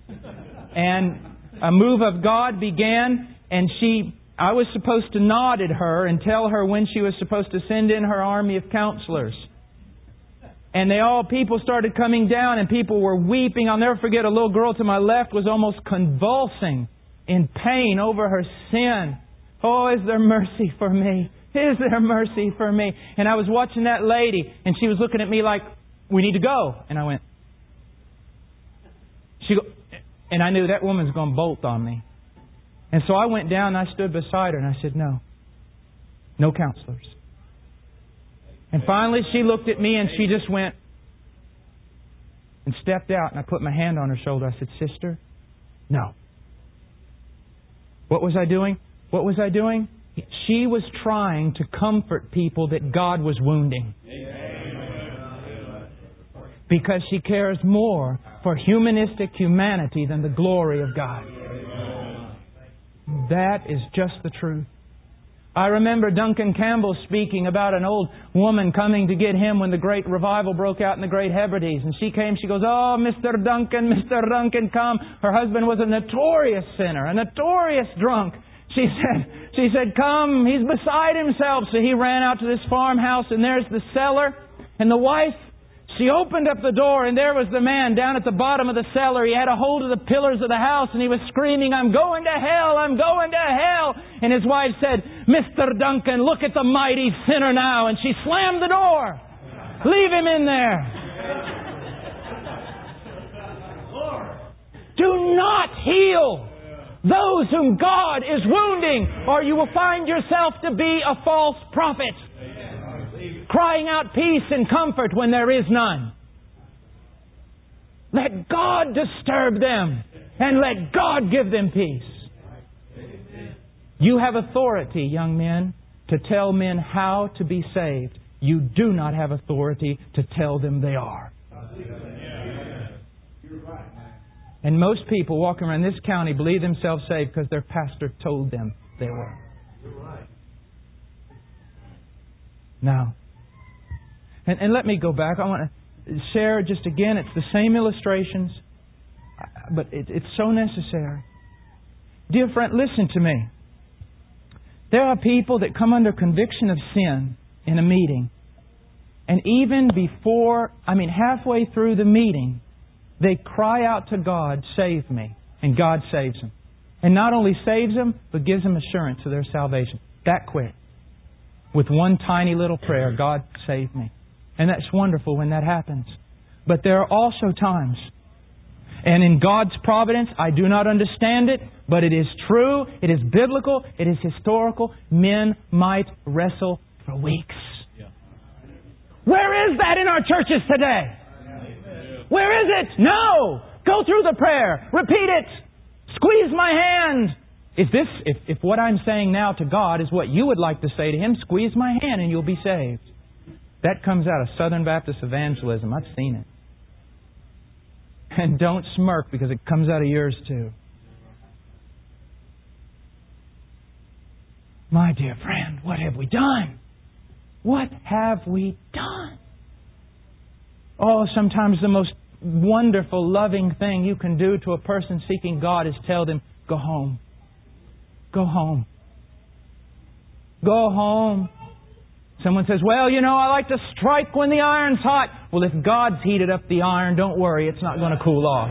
And a move of God began, and she, I was supposed to nod at her and tell her when she was supposed to send in her army of counselors. And they all, people started coming down, and people were weeping. I'll never forget, a little girl to my left was almost convulsing in pain over her sin. Oh, is there mercy for me? Is there mercy for me? And I was watching that lady, and she was looking at me like, we need to go. And I went, she go, and I knew that woman's going to bolt on me. And so I went down and I stood beside her and I said, no, no counselors. And finally she looked at me and she just went and stepped out, and I put my hand on her shoulder. I said, sister, no. What was I doing? What was I doing? She was trying to comfort people that God was wounding. Because she cares more for humanistic humanity than the glory of God. That is just the truth. I remember Duncan Campbell speaking about an old woman coming to get him when the great revival broke out in the Great Hebrides. And she came, she goes, oh, Mister Duncan, Mister Duncan, come. Her husband was a notorious sinner, a notorious drunk. She said, she said, come, he's beside himself. So he ran out to this farmhouse, and there's the cellar. And the wife, she opened up the door, and there was the man down at the bottom of the cellar. He had a hold of the pillars of the house, and he was screaming, I'm going to hell, I'm going to hell. And his wife said, Mister Duncan, look at the mighty sinner now. And she slammed the door. Leave him in there. Do not heal those whom God is wounding, or you will find yourself to be a false prophet, crying out peace and comfort when there is none. Let God disturb them, and let God give them peace. You have authority, young men, to tell men how to be saved. You do not have authority to tell them they are. And most people walking around this county believe themselves saved because their pastor told them they were. Now, and, and let me go back. I want to share just again, it's the same illustrations, but it, it's so necessary. Dear friend, listen to me. There are people that come under conviction of sin in a meeting. And even before, I mean halfway through the meeting, they cry out to God, save me. And God saves them. And not only saves them, but gives them assurance of their salvation. That quick. With one tiny little prayer, God save me. And that's wonderful when that happens. But there are also times, and in God's providence, I do not understand it, but it is true, it is biblical, it is historical. Men might wrestle for weeks. Yeah. Where is that in our churches today? Yeah. Where is it? No! Go through the prayer. Repeat it. Squeeze my hand. If this, if, if what I'm saying now to God is what you would like to say to Him, squeeze my hand and you'll be saved. That comes out of Southern Baptist evangelism. I've seen it. And don't smirk because it comes out of yours too. My dear friend, what have we done? What have we done? Oh, sometimes the most wonderful, loving thing you can do to a person seeking God is tell them, go home. Go home. Go home. Someone says, well, you know, I like to strike when the iron's hot. Well, if God's heated up the iron, don't worry, it's not going to cool off.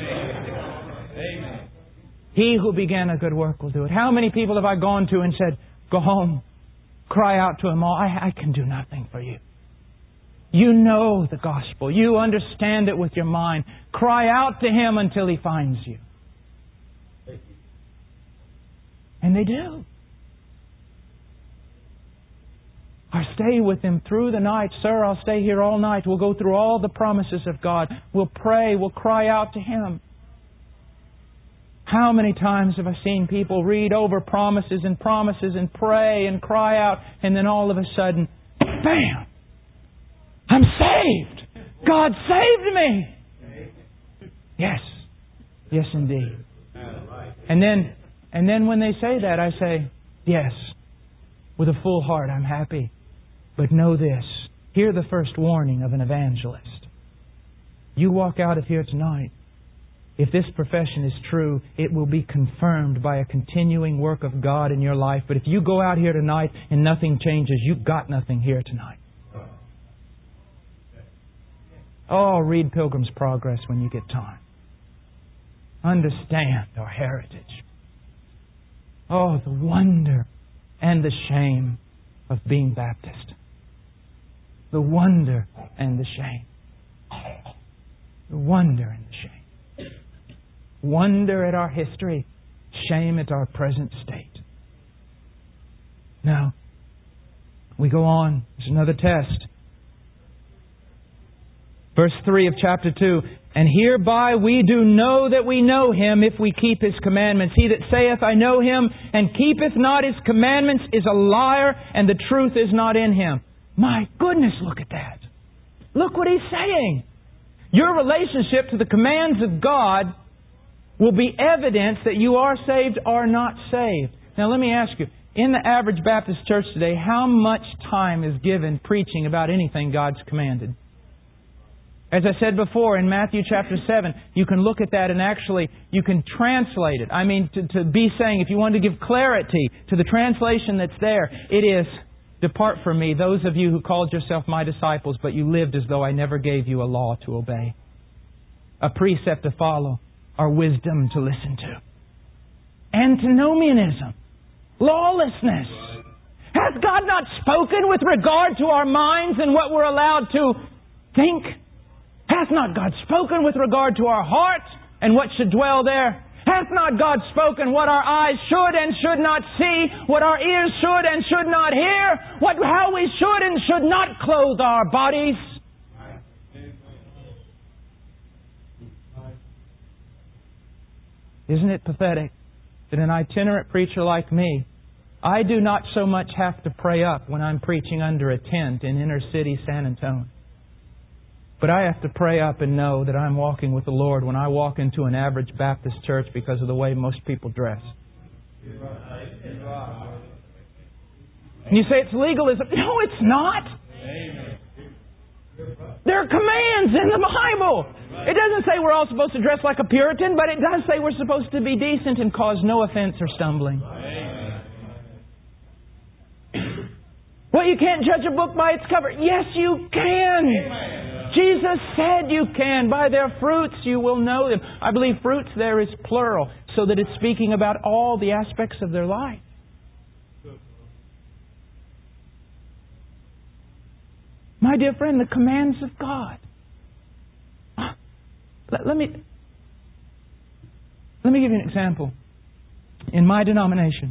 Amen. He who began a good work will do it. How many people have I gone to and said, go home, cry out to Him all, I, I can do nothing for you. You know the gospel. You understand it with your mind. Cry out to Him until He finds you. And they do. I stay with Him through the night. Sir, I'll stay here all night. We'll go through all the promises of God. We'll pray. We'll cry out to Him. How many times have I seen people read over promises and promises and pray and cry out, and then all of a sudden, bam! I'm saved! God saved me! Yes. Yes, indeed. And then, and then when they say that, I say, yes. With a full heart, I'm happy. But know this. Hear the first warning of an evangelist. You walk out of here tonight. If this profession is true, it will be confirmed by a continuing work of God in your life. But if you go out here tonight and nothing changes, you've got nothing here tonight. Oh, read Pilgrim's Progress when you get time. Understand our heritage. Oh, the wonder and the shame of being Baptist. The wonder and the shame. The wonder and the shame. Wonder at our history, shame at our present state. Now, we go on. There's another test. Verse three of chapter two. And hereby we do know that we know Him if we keep His commandments. He that saith, I know Him, and keepeth not His commandments is a liar, and the truth is not in him. My goodness, look at that. Look what he's saying. Your relationship to the commands of God will be evidence that you are saved or not saved. Now let me ask you, in the average Baptist church today, how much time is given preaching about anything God's commanded? As I said before, in Matthew chapter seven, you can look at that and actually you can translate it. I mean, to, to be saying, if you want to give clarity to the translation that's there, it is, depart from me, those of you who called yourself my disciples, but you lived as though I never gave you a law to obey, a precept to follow, or wisdom to listen to. Antinomianism, lawlessness. Has God not spoken with regard to our minds and what we're allowed to think? Hath not God spoken with regard to our heart and what should dwell there? Hath not God spoken what our eyes should and should not see, what our ears should and should not hear, what how we should and should not clothe our bodies? Isn't it pathetic that an itinerant preacher like me, I do not so much have to pray up when I'm preaching under a tent in inner city San Antonio. But I have to pray up and know that I'm walking with the Lord when I walk into an average Baptist church because of the way most people dress. And you say it's legalism. No, it's not. There are commands in the Bible. It doesn't say we're all supposed to dress like a Puritan, but it does say we're supposed to be decent and cause no offense or stumbling. Well, you can't judge a book by its cover. Yes, you can. Jesus said you can. By their fruits you will know them. I believe fruits there is plural, so that it's speaking about all the aspects of their life. My dear friend, the commands of God. Let, let me let me give you an example. In my denomination,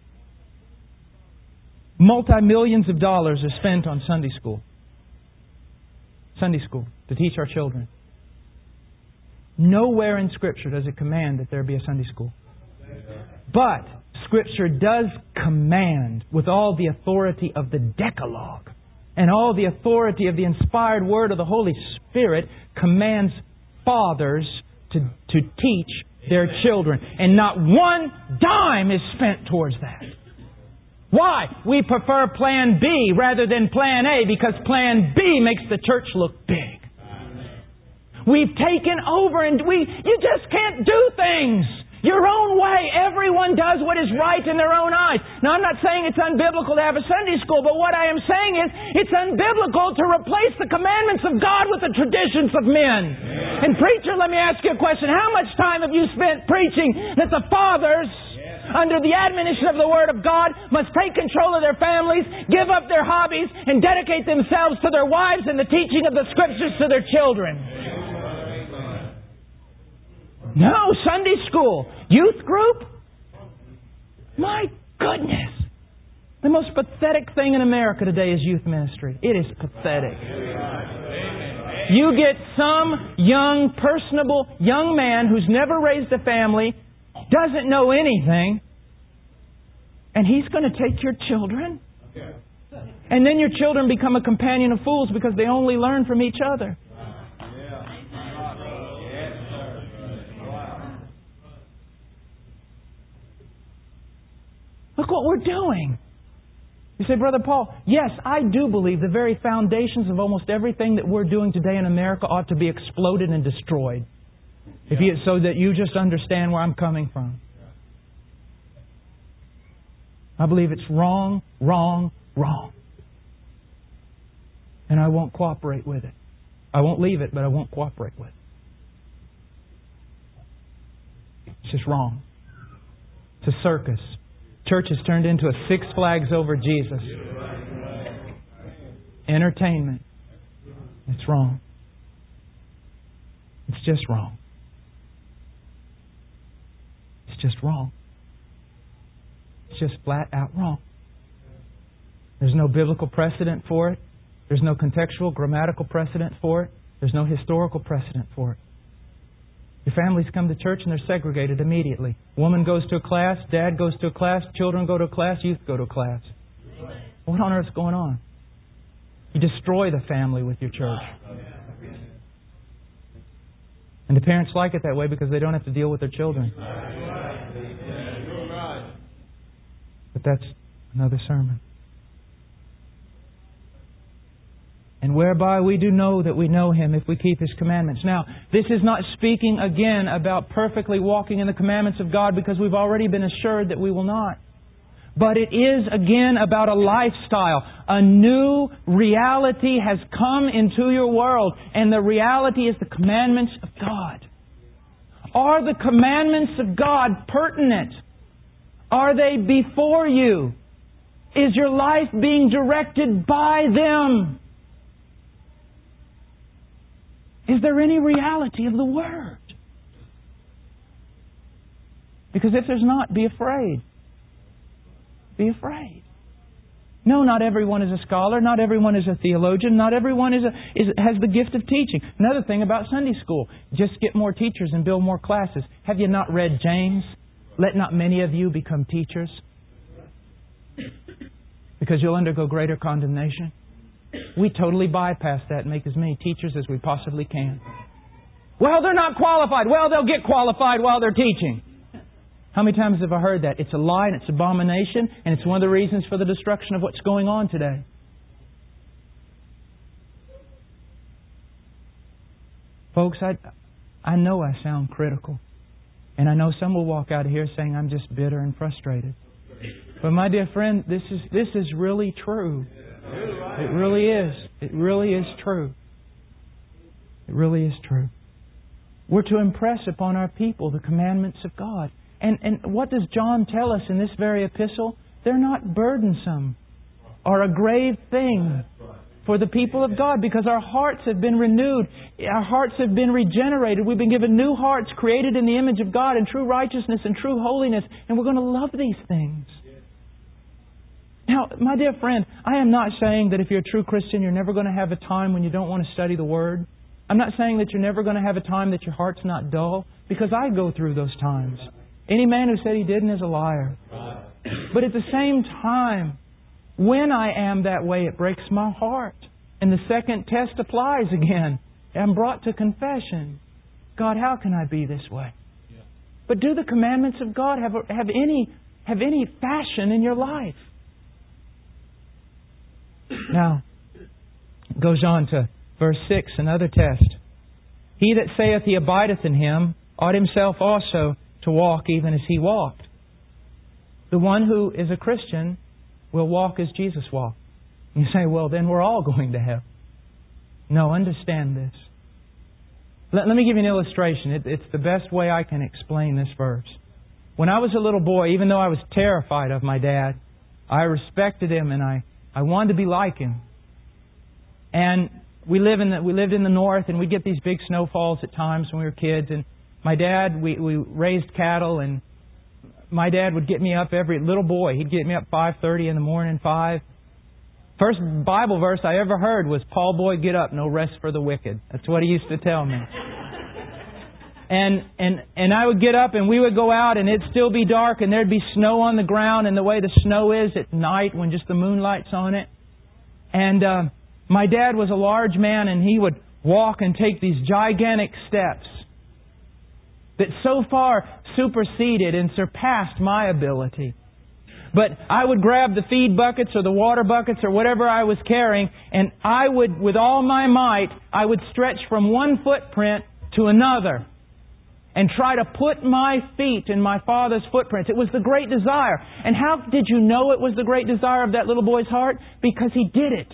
multi-millions of dollars are spent on Sunday school. Sunday school, to teach our children. Nowhere in Scripture does it command that there be a Sunday school. But Scripture does command, with all the authority of the Decalogue and all the authority of the inspired Word of the Holy Spirit, commands fathers to, to teach their children. And not one dime is spent towards that. Why? We prefer Plan B rather than Plan A because Plan B makes the church look big. We've taken over and we you just can't do things your own way. Everyone does what is right in their own eyes. Now, I'm not saying it's unbiblical to have a Sunday school, but what I am saying is it's unbiblical to replace the commandments of God with the traditions of men. Yeah. And preacher, let me ask you a question. How much time have you spent preaching that the fathers, under the admonition of the Word of God, must take control of their families, give up their hobbies, and dedicate themselves to their wives and the teaching of the Scriptures to their children? No, Sunday school. Youth group? My goodness. The most pathetic thing in America today is youth ministry. It is pathetic. You get some young, personable young man who's never raised a family, doesn't know anything, and he's going to take your children? And then your children become a companion of fools because they only learn from each other. Look what we're doing. You say, Brother Paul, yes, I do believe the very foundations of almost everything that we're doing today in America ought to be exploded and destroyed. If you, so that you just understand where I'm coming from. I believe it's wrong, wrong, wrong. And I won't cooperate with it. I won't leave it, but I won't cooperate with it. It's just wrong. It's a circus. Church has turned into a Six Flags over Jesus. Entertainment. It's wrong. It's just wrong. It's just wrong. It's just flat out wrong. There's no biblical precedent for it. There's no contextual, grammatical precedent for it. There's no historical precedent for it. Your families come to church and they're segregated immediately. Woman goes to a class, dad goes to a class, children go to a class, youth go to a class. What on earth's going on? You destroy the family with your church. And the parents like it that way because they don't have to deal with their children. But that's another sermon. And whereby we do know that we know Him if we keep His commandments. Now, this is not speaking again about perfectly walking in the commandments of God because we've already been assured that we will not. But it is again about a lifestyle. A new reality has come into your world, and the reality is the commandments of God. Are the commandments of God pertinent? Are they before you? Is your life being directed by them? Is there any reality of the Word? Because if there's not, be afraid. Be afraid. No, not everyone is a scholar. Not everyone is a theologian. Not everyone is a, is, has the gift of teaching. Another thing about Sunday school, just get more teachers and build more classes. Have you not read James? Let not many of you become teachers, because you'll undergo greater condemnation. We totally bypass that and make as many teachers as we possibly can. Well, they're not qualified. Well, they'll get qualified while they're teaching. How many times have I heard that? It's a lie and it's abomination, and it's one of the reasons for the destruction of what's going on today. Folks, I, I know I sound critical. And I know some will walk out of here saying I'm just bitter and frustrated. But my dear friend, this is this is really true. It really is. It really is true. It really is true. We're to impress upon our people the commandments of God. And and what does John tell us in this very epistle? They're not burdensome or a grave thing. for the people of God because our hearts have been renewed. Our hearts have been regenerated. We've been given new hearts created in the image of God in true righteousness and true holiness. And we're going to love these things. Now, my dear friend, I am not saying that if you're a true Christian, you're never going to have a time when you don't want to study the Word. I'm not saying that you're never going to have a time that your heart's not dull, because I go through those times. Any man who said he didn't is a liar. But at the same time, when I am that way, it breaks my heart. And the second test applies again. I'm brought to confession. God, how can I be this way? But do the commandments of God have, have any have any fashion in your life? Now, goes on to verse six, another test. He that saith he abideth in Him ought himself also to walk even as He walked. The one who is a Christian will walk as Jesus walked. You say, well, then we're all going to hell. No, understand this. Let, let me give you an illustration. It, it's the best way I can explain this verse. When I was a little boy, even though I was terrified of my dad, I respected him and I I wanted to be like him. And we live in the, we lived in the north, and we'd get these big snowfalls at times when we were kids. And my dad, we, we raised cattle, and my dad would get me up every little boy. He'd get me up five thirty in the morning, five. First Bible verse I ever heard was, "Paul boy, get up, no rest for the wicked." That's what he used to tell me. And and and I would get up and we would go out and it'd still be dark and there'd be snow on the ground, and the way the snow is at night when just the moonlight's on it. And uh, my dad was a large man, and he would walk and take these gigantic steps that so far superseded and surpassed my ability. But I would grab the feed buckets or the water buckets or whatever I was carrying, and I would, with all my might, I would stretch from one footprint to another and try to put my feet in my Father's footprints. It was the great desire. And how did you know it was the great desire of that little boy's heart? Because he did it.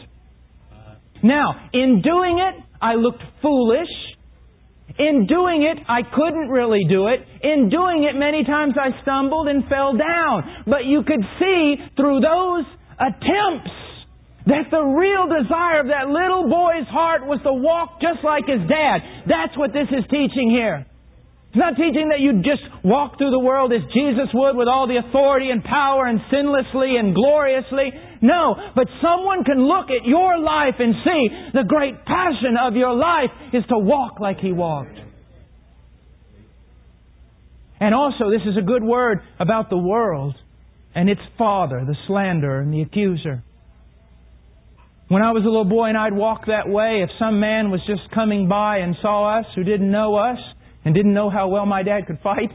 Now, in doing it, I looked foolish. In doing it, I couldn't really do it. In doing it, many times I stumbled and fell down. But you could see through those attempts that the real desire of that little boy's heart was to walk just like his dad. That's what this is teaching here. It's not teaching that you just walk through the world as Jesus would, with all the authority and power and sinlessly and gloriously. No, but someone can look at your life and see the great passion of your life is to walk like He walked. And also, this is a good word about the world and its father, the slanderer and the accuser. When I was a little boy and I'd walk that way, if some man was just coming by and saw us who didn't know us, and didn't know how well my dad could fight,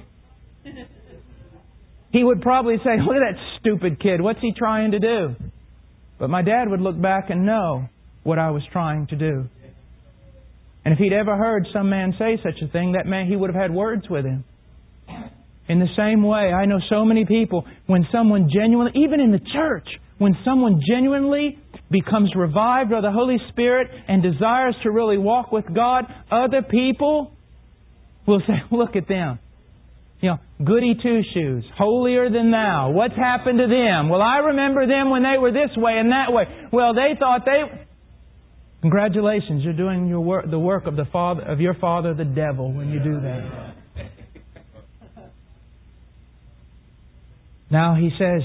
he would probably say, "Look at that stupid kid. What's he trying to do?" But my dad would look back and know what I was trying to do. And if he'd ever heard some man say such a thing, that man, he would have had words with him. In the same way, I know so many people, when someone genuinely, even in the church, when someone genuinely becomes revived by the Holy Spirit and desires to really walk with God, other people we'll say, "Look at them. You know, goody two-shoes, holier than thou. What's happened to them? Well, I remember them when they were this way and that way. Well, they thought they..." Congratulations, you're doing your work, the work of the father of your father, the devil, when you do that. Now he says,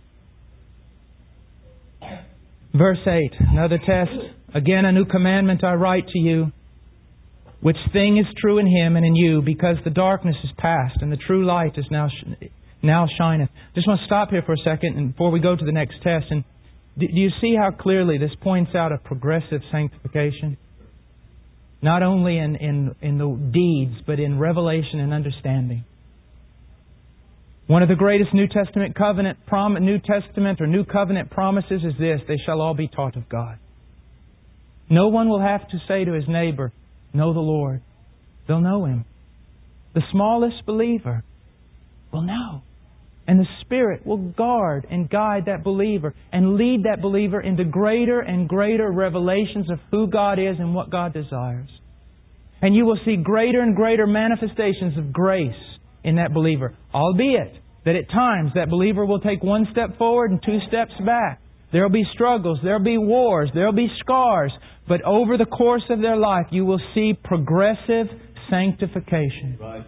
verse eight, another test. "Again, a new commandment I write to you, which thing is true in Him and in you, because the darkness is past and the true light is now now shineth." Just want to stop here for a second and before we go to the next test. And do you see how clearly this points out a progressive sanctification? Not only in, in, in the deeds, but in revelation and understanding. One of the greatest New Testament covenant prom- New Testament or New Covenant promises is this: they shall all be taught of God. No one will have to say to his neighbor, "Know the Lord." They'll know Him. The smallest believer will know. And the Spirit will guard and guide that believer and lead that believer into greater and greater revelations of who God is and what God desires. And you will see greater and greater manifestations of grace in that believer. Albeit that at times that believer will take one step forward and two steps back. There'll be struggles. There'll be wars. There'll be scars. But over the course of their life, you will see progressive sanctification. Right.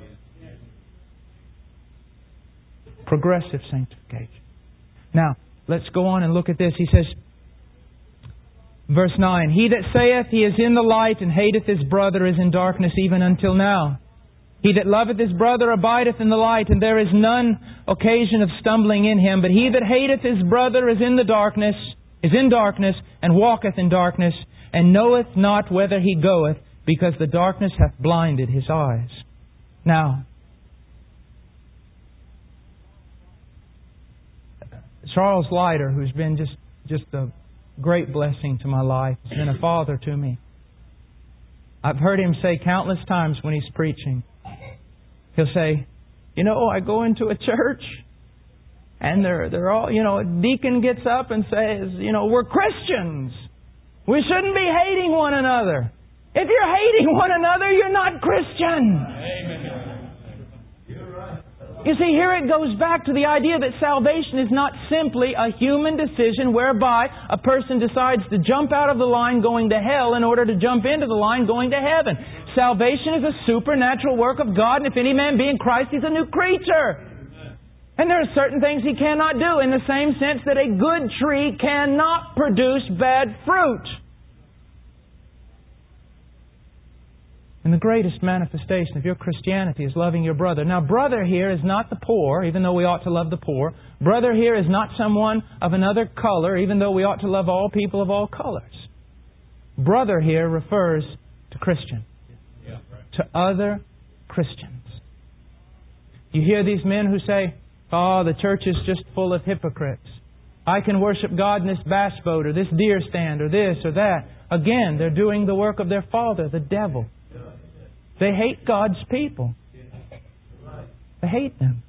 Progressive sanctification. Now, let's go on and look at this. He says, verse nine, He that saith he is in the light and hateth his brother is in darkness even until now. He that loveth his brother abideth in the light, and there is none occasion of stumbling in him. But he that hateth his brother is in the darkness, is in darkness, and walketh in darkness, and knoweth not whither he goeth, because the darkness hath blinded his eyes. Now, Charles Leiter, who's been just, just a great blessing to my life, has been a father to me. I've heard him say countless times when he's preaching, he'll say, you know, I go into a church and they're, they're all, you know, a deacon gets up and says, you know, we're Christians. We shouldn't be hating one another. If you're hating one another, you're not Christian. Amen. You're right. You see, here it goes back to the idea that salvation is not simply a human decision whereby a person decides to jump out of the line going to hell in order to jump into the line going to heaven. Salvation is a supernatural work of God, and if any man be in Christ, he's a new creature. And there are certain things he cannot do, in the same sense that a good tree cannot produce bad fruit. And the greatest manifestation of your Christianity is loving your brother. Now, brother here is not the poor, even though we ought to love the poor. Brother here is not someone of another color, even though we ought to love all people of all colors. Brother here refers to Christian, Yeah, right. to other Christians. You hear these men who say, oh, the church is just full of hypocrites. I can worship God in this bass boat or this deer stand or this or that. Again, they're doing the work of their father, the devil. They hate God's people. They hate them.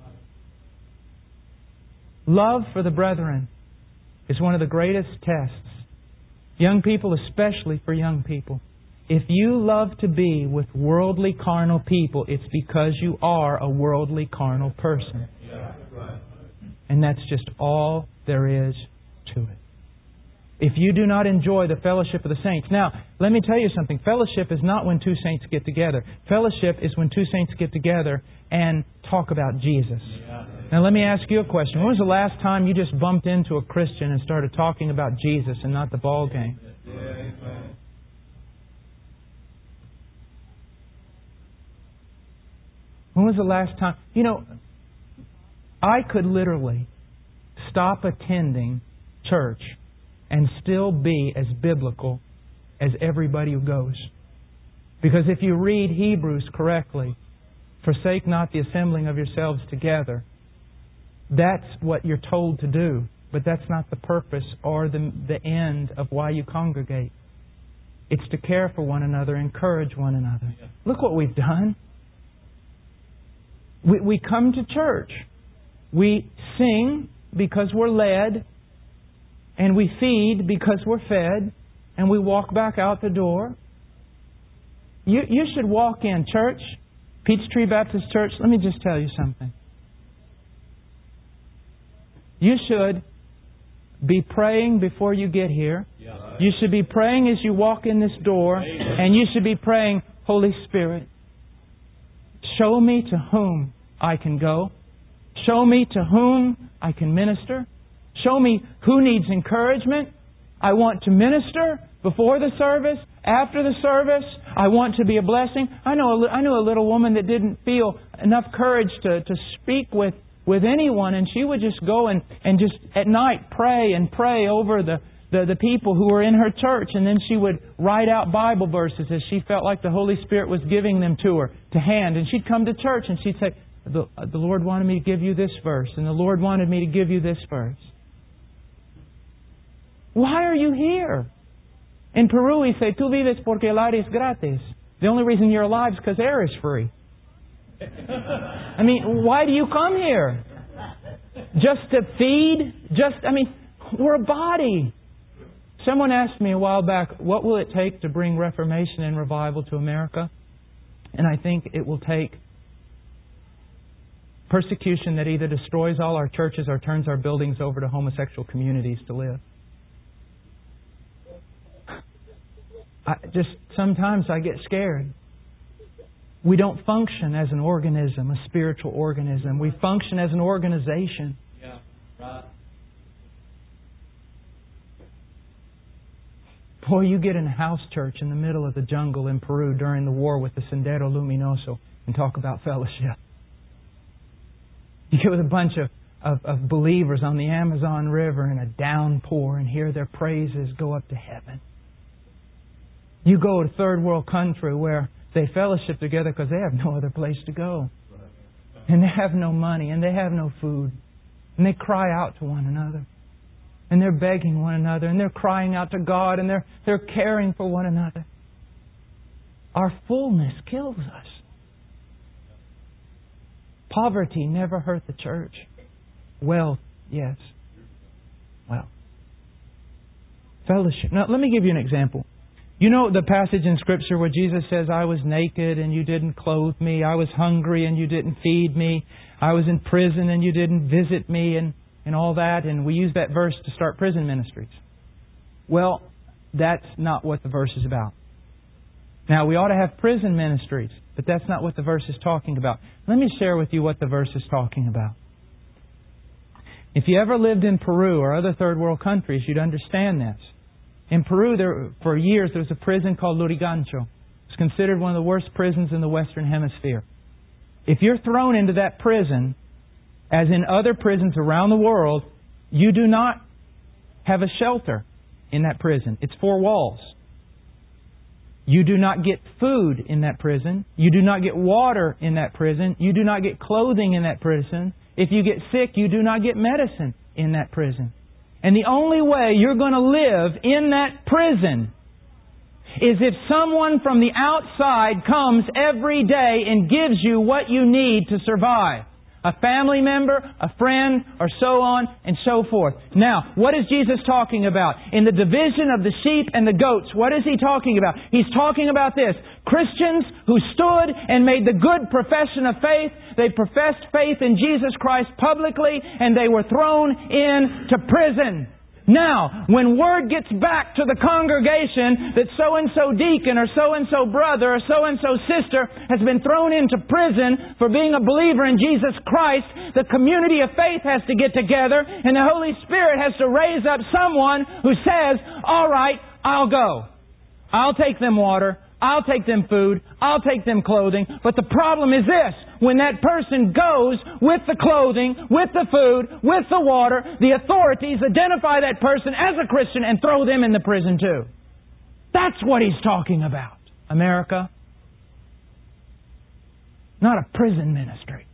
Love for the brethren is one of the greatest tests. Young people, especially for young people. If you love to be with worldly carnal people, it's because you are a worldly carnal person. And that's just all there is to it. If you do not enjoy the fellowship of the saints. Now, let me tell you something. Fellowship is not when two saints get together. Fellowship is when two saints get together and talk about Jesus. Now, let me ask you a question. When was the last time you just bumped into a Christian and started talking about Jesus and not the ball game? When was the last time? You know, I could literally stop attending church and still be as biblical as everybody who goes. Because if you read Hebrews correctly, forsake not the assembling of yourselves together, that's what you're told to do. But that's not the purpose or the, the end of why you congregate. It's to care for one another, encourage one another. Look what we've done. We, we come to church. We sing because we're led. And we feed because we're fed. And we walk back out the door. You, you should walk in church, Peachtree Baptist Church. Let me just tell you something. You should be praying before you get here. You should be praying as you walk in this door. And you should be praying, Holy Spirit, show me to whom I can go. Show me to whom I can minister. Show me who needs encouragement. I want to minister before the service, after the service. I want to be a blessing. I know a, I knew a little woman that didn't feel enough courage to, to speak with, with anyone, and she would just go and, and just at night pray and pray over the, the, the people who were in her church, and then she would write out Bible verses as she felt like the Holy Spirit was giving them to her to hand. And she'd come to church and she'd say, the, the Lord wanted me to give you this verse, and the Lord wanted me to give you this verse. Why are you here? In Peru, we say, tú vives porque el aire es gratis. The only reason you're alive is because air is free. I mean, why do you come here? Just to feed? Just, I mean, we're a body. Someone asked me a while back, what will it take to bring Reformation and revival to America? And I think it will take Persecution that either destroys all our churches or turns our buildings over to homosexual communities to live. I just sometimes I get scared. We don't function as an organism, a spiritual organism. We function as an organization. Yeah, right. Boy, you get in a house church in the middle of the jungle in Peru during the war with the Sendero Luminoso and talk about fellowship. You get with a bunch of, of, of believers on the Amazon River in a downpour and hear their praises go up to heaven. You go to third world country where they fellowship together because they have no other place to go. And they have no money and they have no food. And they cry out to one another. And they're begging one another and they're crying out to God and they're they're caring for one another. Our fullness kills us. Poverty never hurt the church. Wealth, yes. Well, fellowship. Now, let me give you an example. You know the passage in Scripture where Jesus says, I was naked and you didn't clothe me. I was hungry and you didn't feed me. I was in prison and you didn't visit me and, and all that. And we use that verse to start prison ministries. Well, that's not what the verse is about. Now, we ought to have prison ministries, but that's not what the verse is talking about. Let me share with you what the verse is talking about. If you ever lived in Peru or other third world countries, you'd understand this. In Peru, there, for years, there was a prison called Lurigancho. It's considered one of the worst prisons in the Western Hemisphere. If you're thrown into that prison, as in other prisons around the world, you do not have a shelter in that prison. It's four walls. You do not get food in that prison. You do not get water in that prison. You do not get clothing in that prison. If you get sick, you do not get medicine in that prison. And the only way you're going to live in that prison is if someone from the outside comes every day and gives you what you need to survive. A family member, a friend, or so on and so forth. Now, what is Jesus talking about? In the division of the sheep and the goats, what is He talking about? He's talking about this. Christians who stood and made the good profession of faith, they professed faith in Jesus Christ publicly, and they were thrown into prison. Now, when word gets back to the congregation that so-and-so deacon or so-and-so brother or so-and-so sister has been thrown into prison for being a believer in Jesus Christ, the community of faith has to get together and the Holy Spirit has to raise up someone who says, all right, I'll go. I'll take them water. I'll take them food. I'll take them clothing. But the problem is this. When that person goes with the clothing, with the food, with the water, the authorities identify that person as a Christian and throw them in the prison too. That's what He's talking about. America. Not a prison ministry.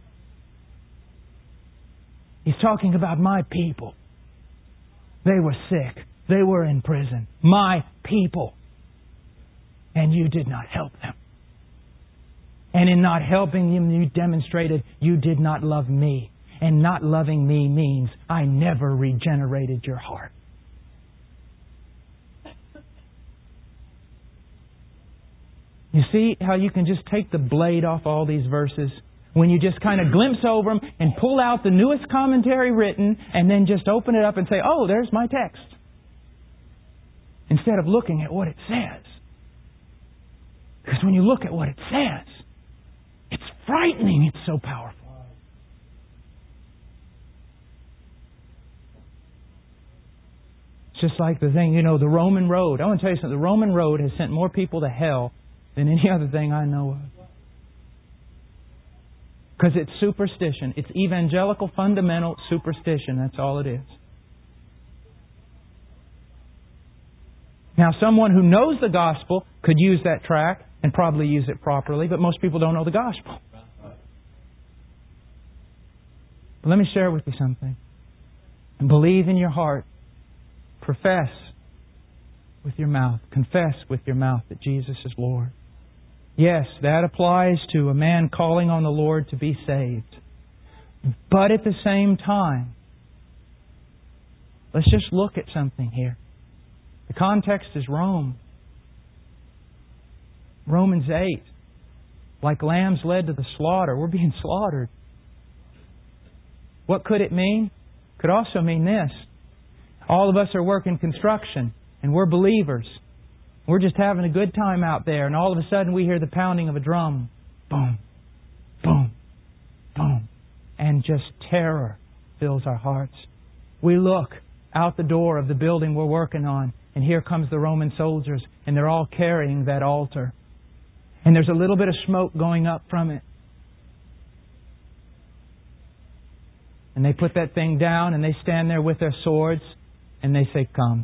He's talking about my people. They were sick. They were in prison. My people. And you did not help them. And in not helping them, you demonstrated you did not love me. And not loving me means I never regenerated your heart. You see how you can just take the blade off all these verses when you just kind of glimpse over them and pull out the newest commentary written and then just open it up and say, oh, there's my text. Instead of looking at what it says. Because when you look at what it says, it's frightening. It's so powerful. It's just like the thing, you know, the Roman road. I want to tell you something. The Roman road has sent more people to hell than any other thing I know of. Because it's superstition. It's evangelical fundamental superstition. That's all it is. Now, someone who knows the gospel could use that tract and probably use it properly, but most people don't know the gospel. But let me share with you something. Believe in your heart. Profess with your mouth. Confess with your mouth that Jesus is Lord. Yes, that applies to a man calling on the Lord to be saved. But at the same time, let's just look at something here. The context is Rome. Romans eight. Like lambs led to the slaughter. We're being slaughtered. What could it mean? Could also mean this. All of us are working construction, and we're believers. We're just having a good time out there, and all of a sudden we hear the pounding of a drum. Boom, boom, boom. And just terror fills our hearts. We look out the door of the building we're working on, and here comes the Roman soldiers, and they're all carrying that altar. And there's a little bit of smoke going up from it. And they put that thing down, and they stand there with their swords, and they say, "Come."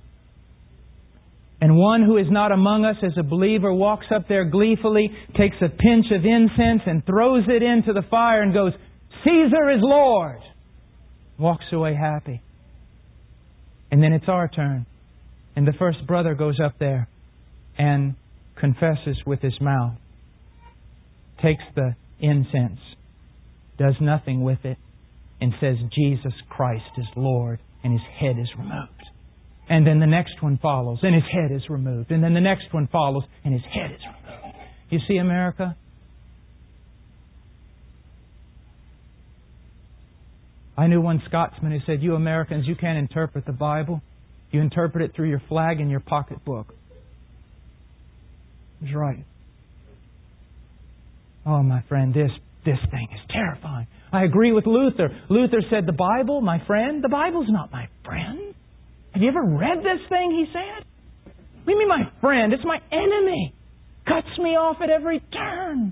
And one who is not among us as a believer walks up there gleefully, takes a pinch of incense and throws it into the fire and goes, "Caesar is Lord." Walks away happy. And then it's our turn. And the first brother goes up there and confesses with his mouth, takes the incense, does nothing with it, and says, "Jesus Christ is Lord," and his head is removed. And then the next one follows, and his head is removed. And then the next one follows, and his head is removed. You see, America? I knew one Scotsman who said, "You Americans, you can't interpret the Bible. You interpret it through your flag and your pocketbook." He's right. Oh, my friend, this this thing is terrifying. I agree with Luther. Luther said, "The Bible, my friend, the Bible's not my friend. Have you ever read this thing?" he said. "What do you mean, my friend? It's my enemy. Cuts me off at every turn."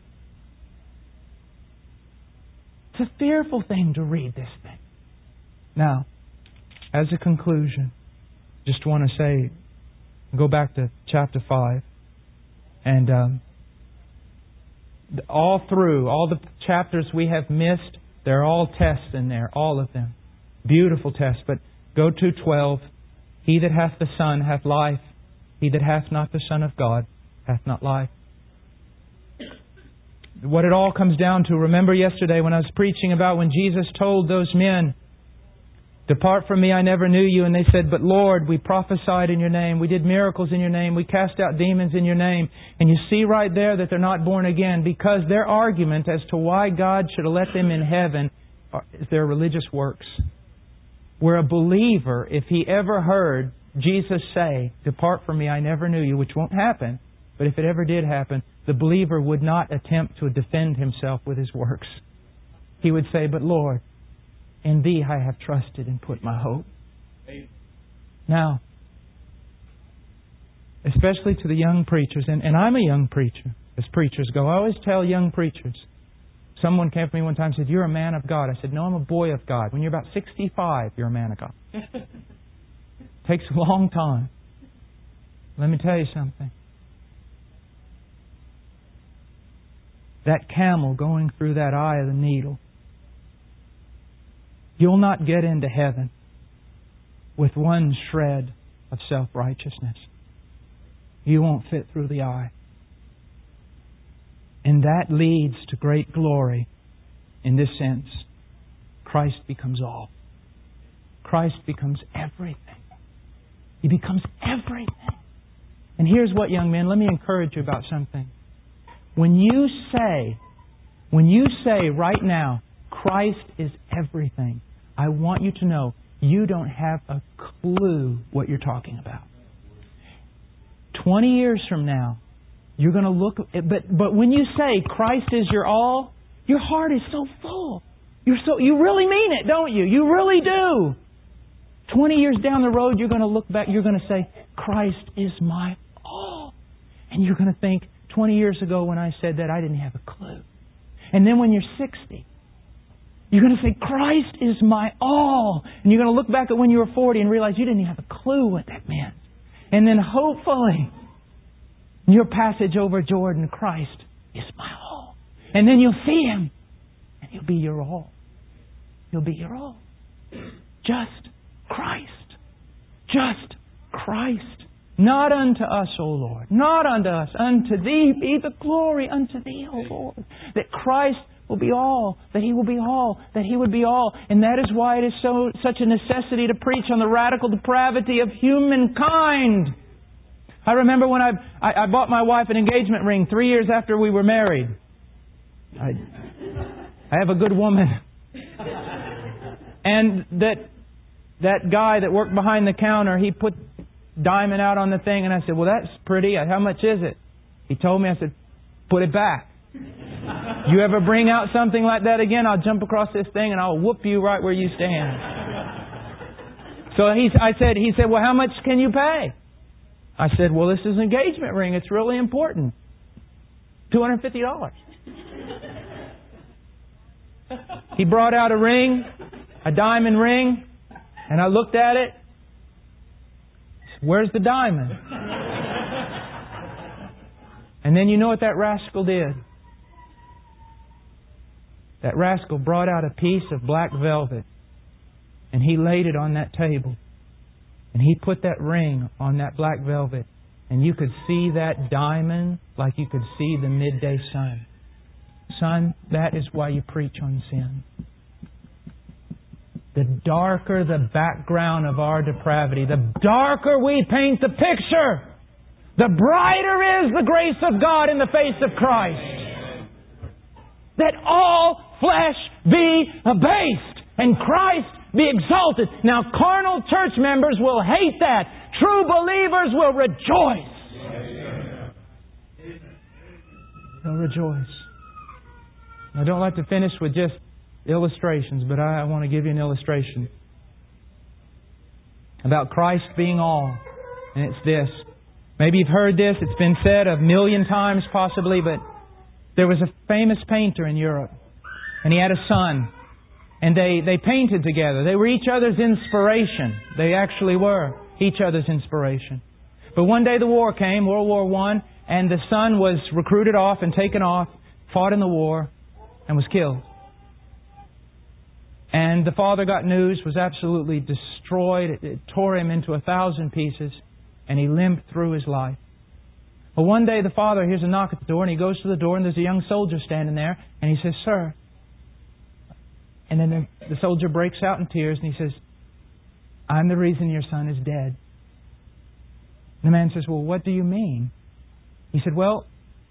It's a fearful thing to read this thing. Now, as a conclusion, just want to say, go back to chapter five. And um, all through, all the chapters we have missed, they're all tests in there, all of them. Beautiful tests. But go to twelve. "He that hath the Son hath life. He that hath not the Son of God hath not life." What it all comes down to, remember yesterday when I was preaching about when Jesus told those men, "Depart from me, I never knew you." And they said, "But Lord, we prophesied in your name. We did miracles in your name. We cast out demons in your name." And you see right there that they're not born again, because their argument as to why God should have let them in heaven is their religious works. Where a believer, if he ever heard Jesus say, "Depart from me, I never knew you," which won't happen, but if it ever did happen, the believer would not attempt to defend himself with his works. He would say, "But Lord, in Thee I have trusted and put my hope." Now, especially to the young preachers, and, and I'm a young preacher, as preachers go. I always tell young preachers. Someone came to me one time and said, "You're a man of God." I said, "No, I'm a boy of God." When you're about sixty-five, you're a man of God. Takes a long time. Let me tell you something. That camel going through that eye of the needle, you'll not get into heaven with one shred of self-righteousness. You won't fit through the eye. And that leads to great glory in this sense. Christ becomes all. Christ becomes everything. He becomes everything. And here's what, young men, let me encourage you about something. When you say, when you say right now, Christ is everything, I want you to know you don't have a clue what you're talking about. Twenty years from now, you're going to look, but but when you say Christ is your all, your heart is so full. You're so you really mean it, don't you? You really do. Twenty years down the road, you're going to look back. You're going to say, Christ is my all, and you're going to think, twenty years ago when I said that, I didn't have a clue. And then when you're sixty, you're going to say, Christ is my all. And you're going to look back at when you were forty and realize you didn't even have a clue what that meant. And then hopefully, your passage over Jordan, Christ is my all. And then you'll see Him, and He'll be your all. He'll be your all. Just Christ. Just Christ. Not unto us, O Lord. Not unto us. Unto Thee be the glory. Unto Thee, O Lord. That Christ will be all. That He will be all. That He would be all. And that is why it is so such a necessity to preach on the radical depravity of humankind. I remember when I, I, I bought my wife an engagement ring three years after we were married. I, I have a good woman. And that that guy that worked behind the counter, he put diamond out on the thing, and I said, well, that's pretty. How much is it? He told me. I said, put it back. You ever bring out something like that again, I'll jump across this thing and I'll whoop you right where you stand. So he, I said, he said, well, how much can you pay? I said, well, this is an engagement ring. It's really important. two hundred fifty dollars. He brought out a ring, a diamond ring, and I looked at it. Where's the diamond? And then you know what that rascal did? That rascal brought out a piece of black velvet, and he laid it on that table. And he put that ring on that black velvet, and you could see that diamond like you could see the midday sun. Son, that is why you preach on sin. The darker the background of our depravity, the darker we paint the picture, the brighter is the grace of God in the face of Christ. That all flesh be abased and Christ be exalted. Now, carnal church members will hate that. True believers will rejoice. They'll rejoice. I don't like to finish with just illustrations, but I want to give you an illustration about Christ being all. And it's this. Maybe you've heard this. It's been said a million times possibly, but there was a famous painter in Europe, and he had a son, and they, they painted together. They were each other's inspiration. They actually were each other's inspiration. But one day the war came, World War One, and the son was recruited off and taken off, fought in the war, and was killed. And the father got news, was absolutely destroyed. It, it tore him into a thousand pieces, and he limped through his life. Well, one day the father hears a knock at the door, and he goes to the door, and there's a young soldier standing there, and he says, "Sir." And then the, the soldier breaks out in tears, and he says, "I'm the reason your son is dead." And the man says, "Well, what do you mean?" He said, "Well,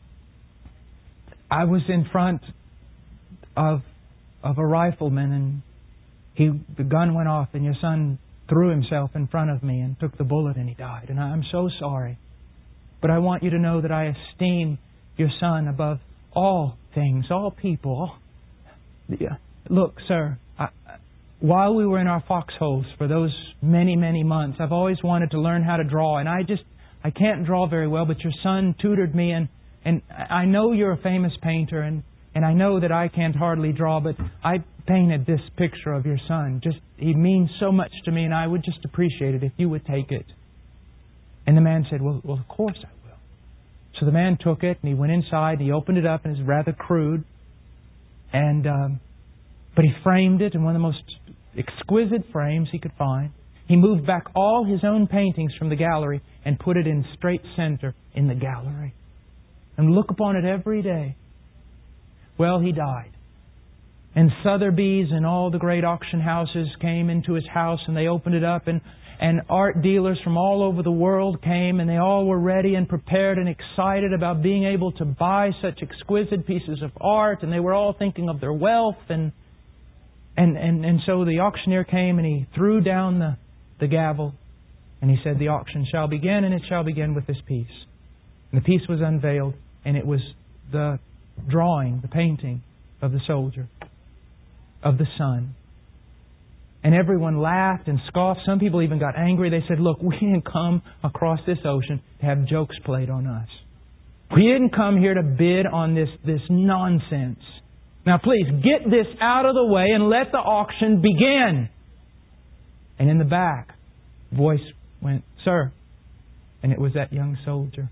I was in front of of a rifleman, and he the gun went off, and your son threw himself in front of me and took the bullet, and he died. And I'm so sorry. But I want you to know that I esteem your son above all things, all people. All... Yeah. Look, sir, I, while we were in our foxholes for those many, many months, I've always wanted to learn how to draw, and I just, I can't draw very well, but your son tutored me, and, and I know you're a famous painter, and, and I know that I can't hardly draw, but I painted this picture of your son. Just, he means so much to me, and I would just appreciate it if you would take it." And the man said, well, well, of course I will. So the man took it, and he went inside, and he opened it up, and it's rather crude. And um, but he framed it in one of the most exquisite frames he could find. He moved back all his own paintings from the gallery and put it in straight center in the gallery. And look upon it every day. Well, he died. And Sotheby's and all the great auction houses came into his house, and they opened it up, and And art dealers from all over the world came, and they all were ready and prepared and excited about being able to buy such exquisite pieces of art. And they were all thinking of their wealth. And and, and, and so the auctioneer came, and he threw down the, the gavel. And he said, "The auction shall begin, and it shall begin with this piece." And the piece was unveiled, and it was the drawing, the painting of the soldier, of the son. And everyone laughed and scoffed. Some people even got angry. They said, "Look, we didn't come across this ocean to have jokes played on us. We didn't come here to bid on this, this nonsense. Now please, get this out of the way and let the auction begin." And in the back, voice went, "Sir." And it was that young soldier.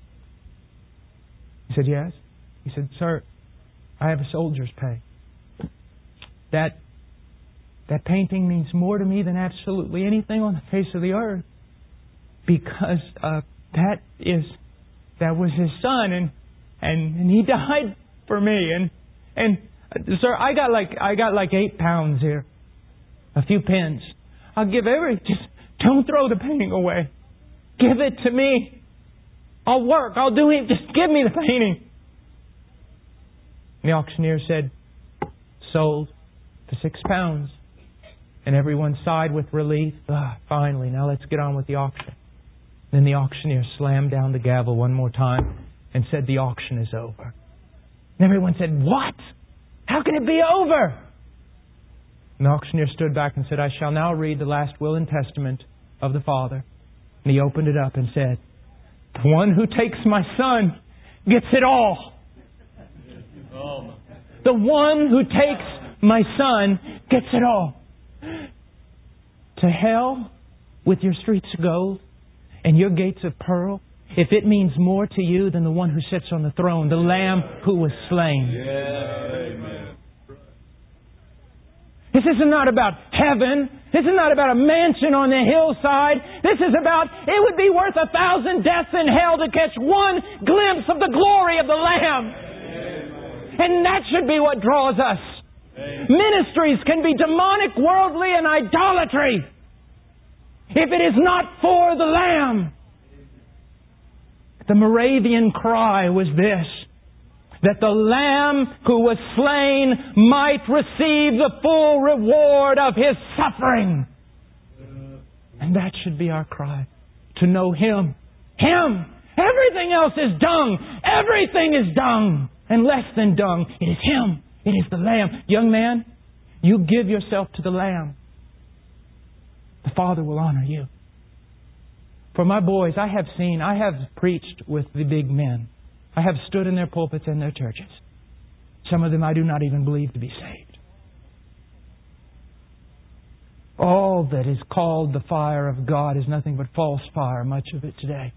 He said, "Yes." He said, "Sir, I have a soldier's pay. That That painting means more to me than absolutely anything on the face of the earth, because uh, that is that was his son, and and and he died for me. And and uh, sir, I got like I got like eight pounds here, a few pence. I'll give every. Just don't throw the painting away. Give it to me. I'll work. I'll do it. Just give me the painting." And the auctioneer said, "Sold for six pounds." And everyone sighed with relief. Ah, finally, now let's get on with the auction. Then the auctioneer slammed down the gavel one more time and said, the auction is over. And everyone said, what? How can it be over? And the auctioneer stood back and said, I shall now read the last will and testament of the Father. And he opened it up and said, the one who takes my son gets it all. The one who takes my son gets it all. To hell with your streets of gold and your gates of pearl, if it means more to you than the one who sits on the throne, the Lamb who was slain. Amen. This is not about heaven. This is not about a mansion on the hillside. This is about, it would be worth a thousand deaths in hell to catch one glimpse of the glory of the Lamb. Amen. And that should be what draws us. Amen. Ministries can be demonic, worldly, and idolatry if it is not for the Lamb. The Moravian cry was this, that the Lamb who was slain might receive the full reward of His suffering. And that should be our cry, to know Him. Him! Everything else is dung. Everything is dung. And less than dung. It is Him. It is the Lamb. Young man, you give yourself to the Lamb. The Father will honor you. For my boys, I have seen, I have preached with the big men. I have stood in their pulpits and their churches. Some of them I do not even believe to be saved. All that is called the fire of God is nothing but false fire, much of it today.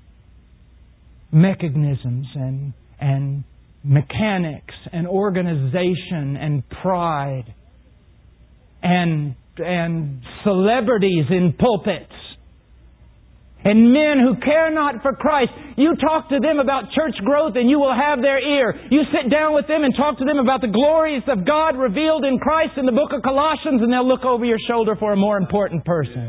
Mechanisms and, and mechanics and organization and pride and, and celebrities in pulpits. And men who care not for Christ. You talk to them about church growth and you will have their ear. You sit down with them and talk to them about the glories of God revealed in Christ in the book of Colossians, and they'll look over your shoulder for a more important person.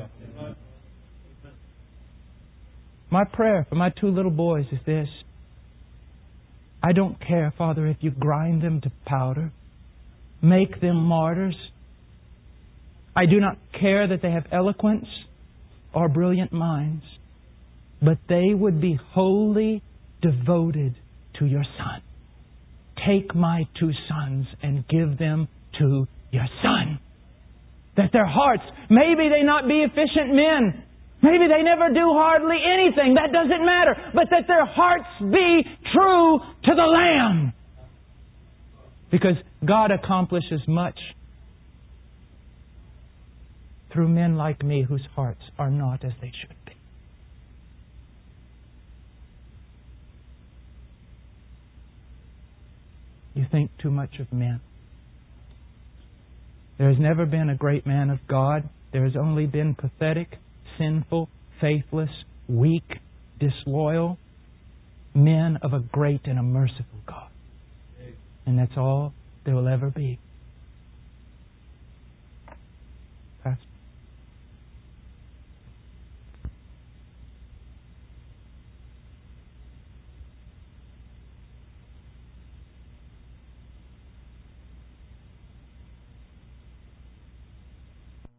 My prayer for my two little boys is this. I don't care, Father, if you grind them to powder, make them martyrs. I do not care that they have eloquence or brilliant minds, but they would be wholly devoted to your Son. Take my two sons and give them to your Son. That their hearts, maybe they not be efficient men, maybe they never do hardly anything, that doesn't matter, but that their hearts be true to the Lamb. Because God accomplishes much through men like me whose hearts are not as they should be. You think too much of men. There has never been a great man of God. There has only been pathetic, sinful, faithless, weak, disloyal men of a great and a merciful God. And that's all there will ever be.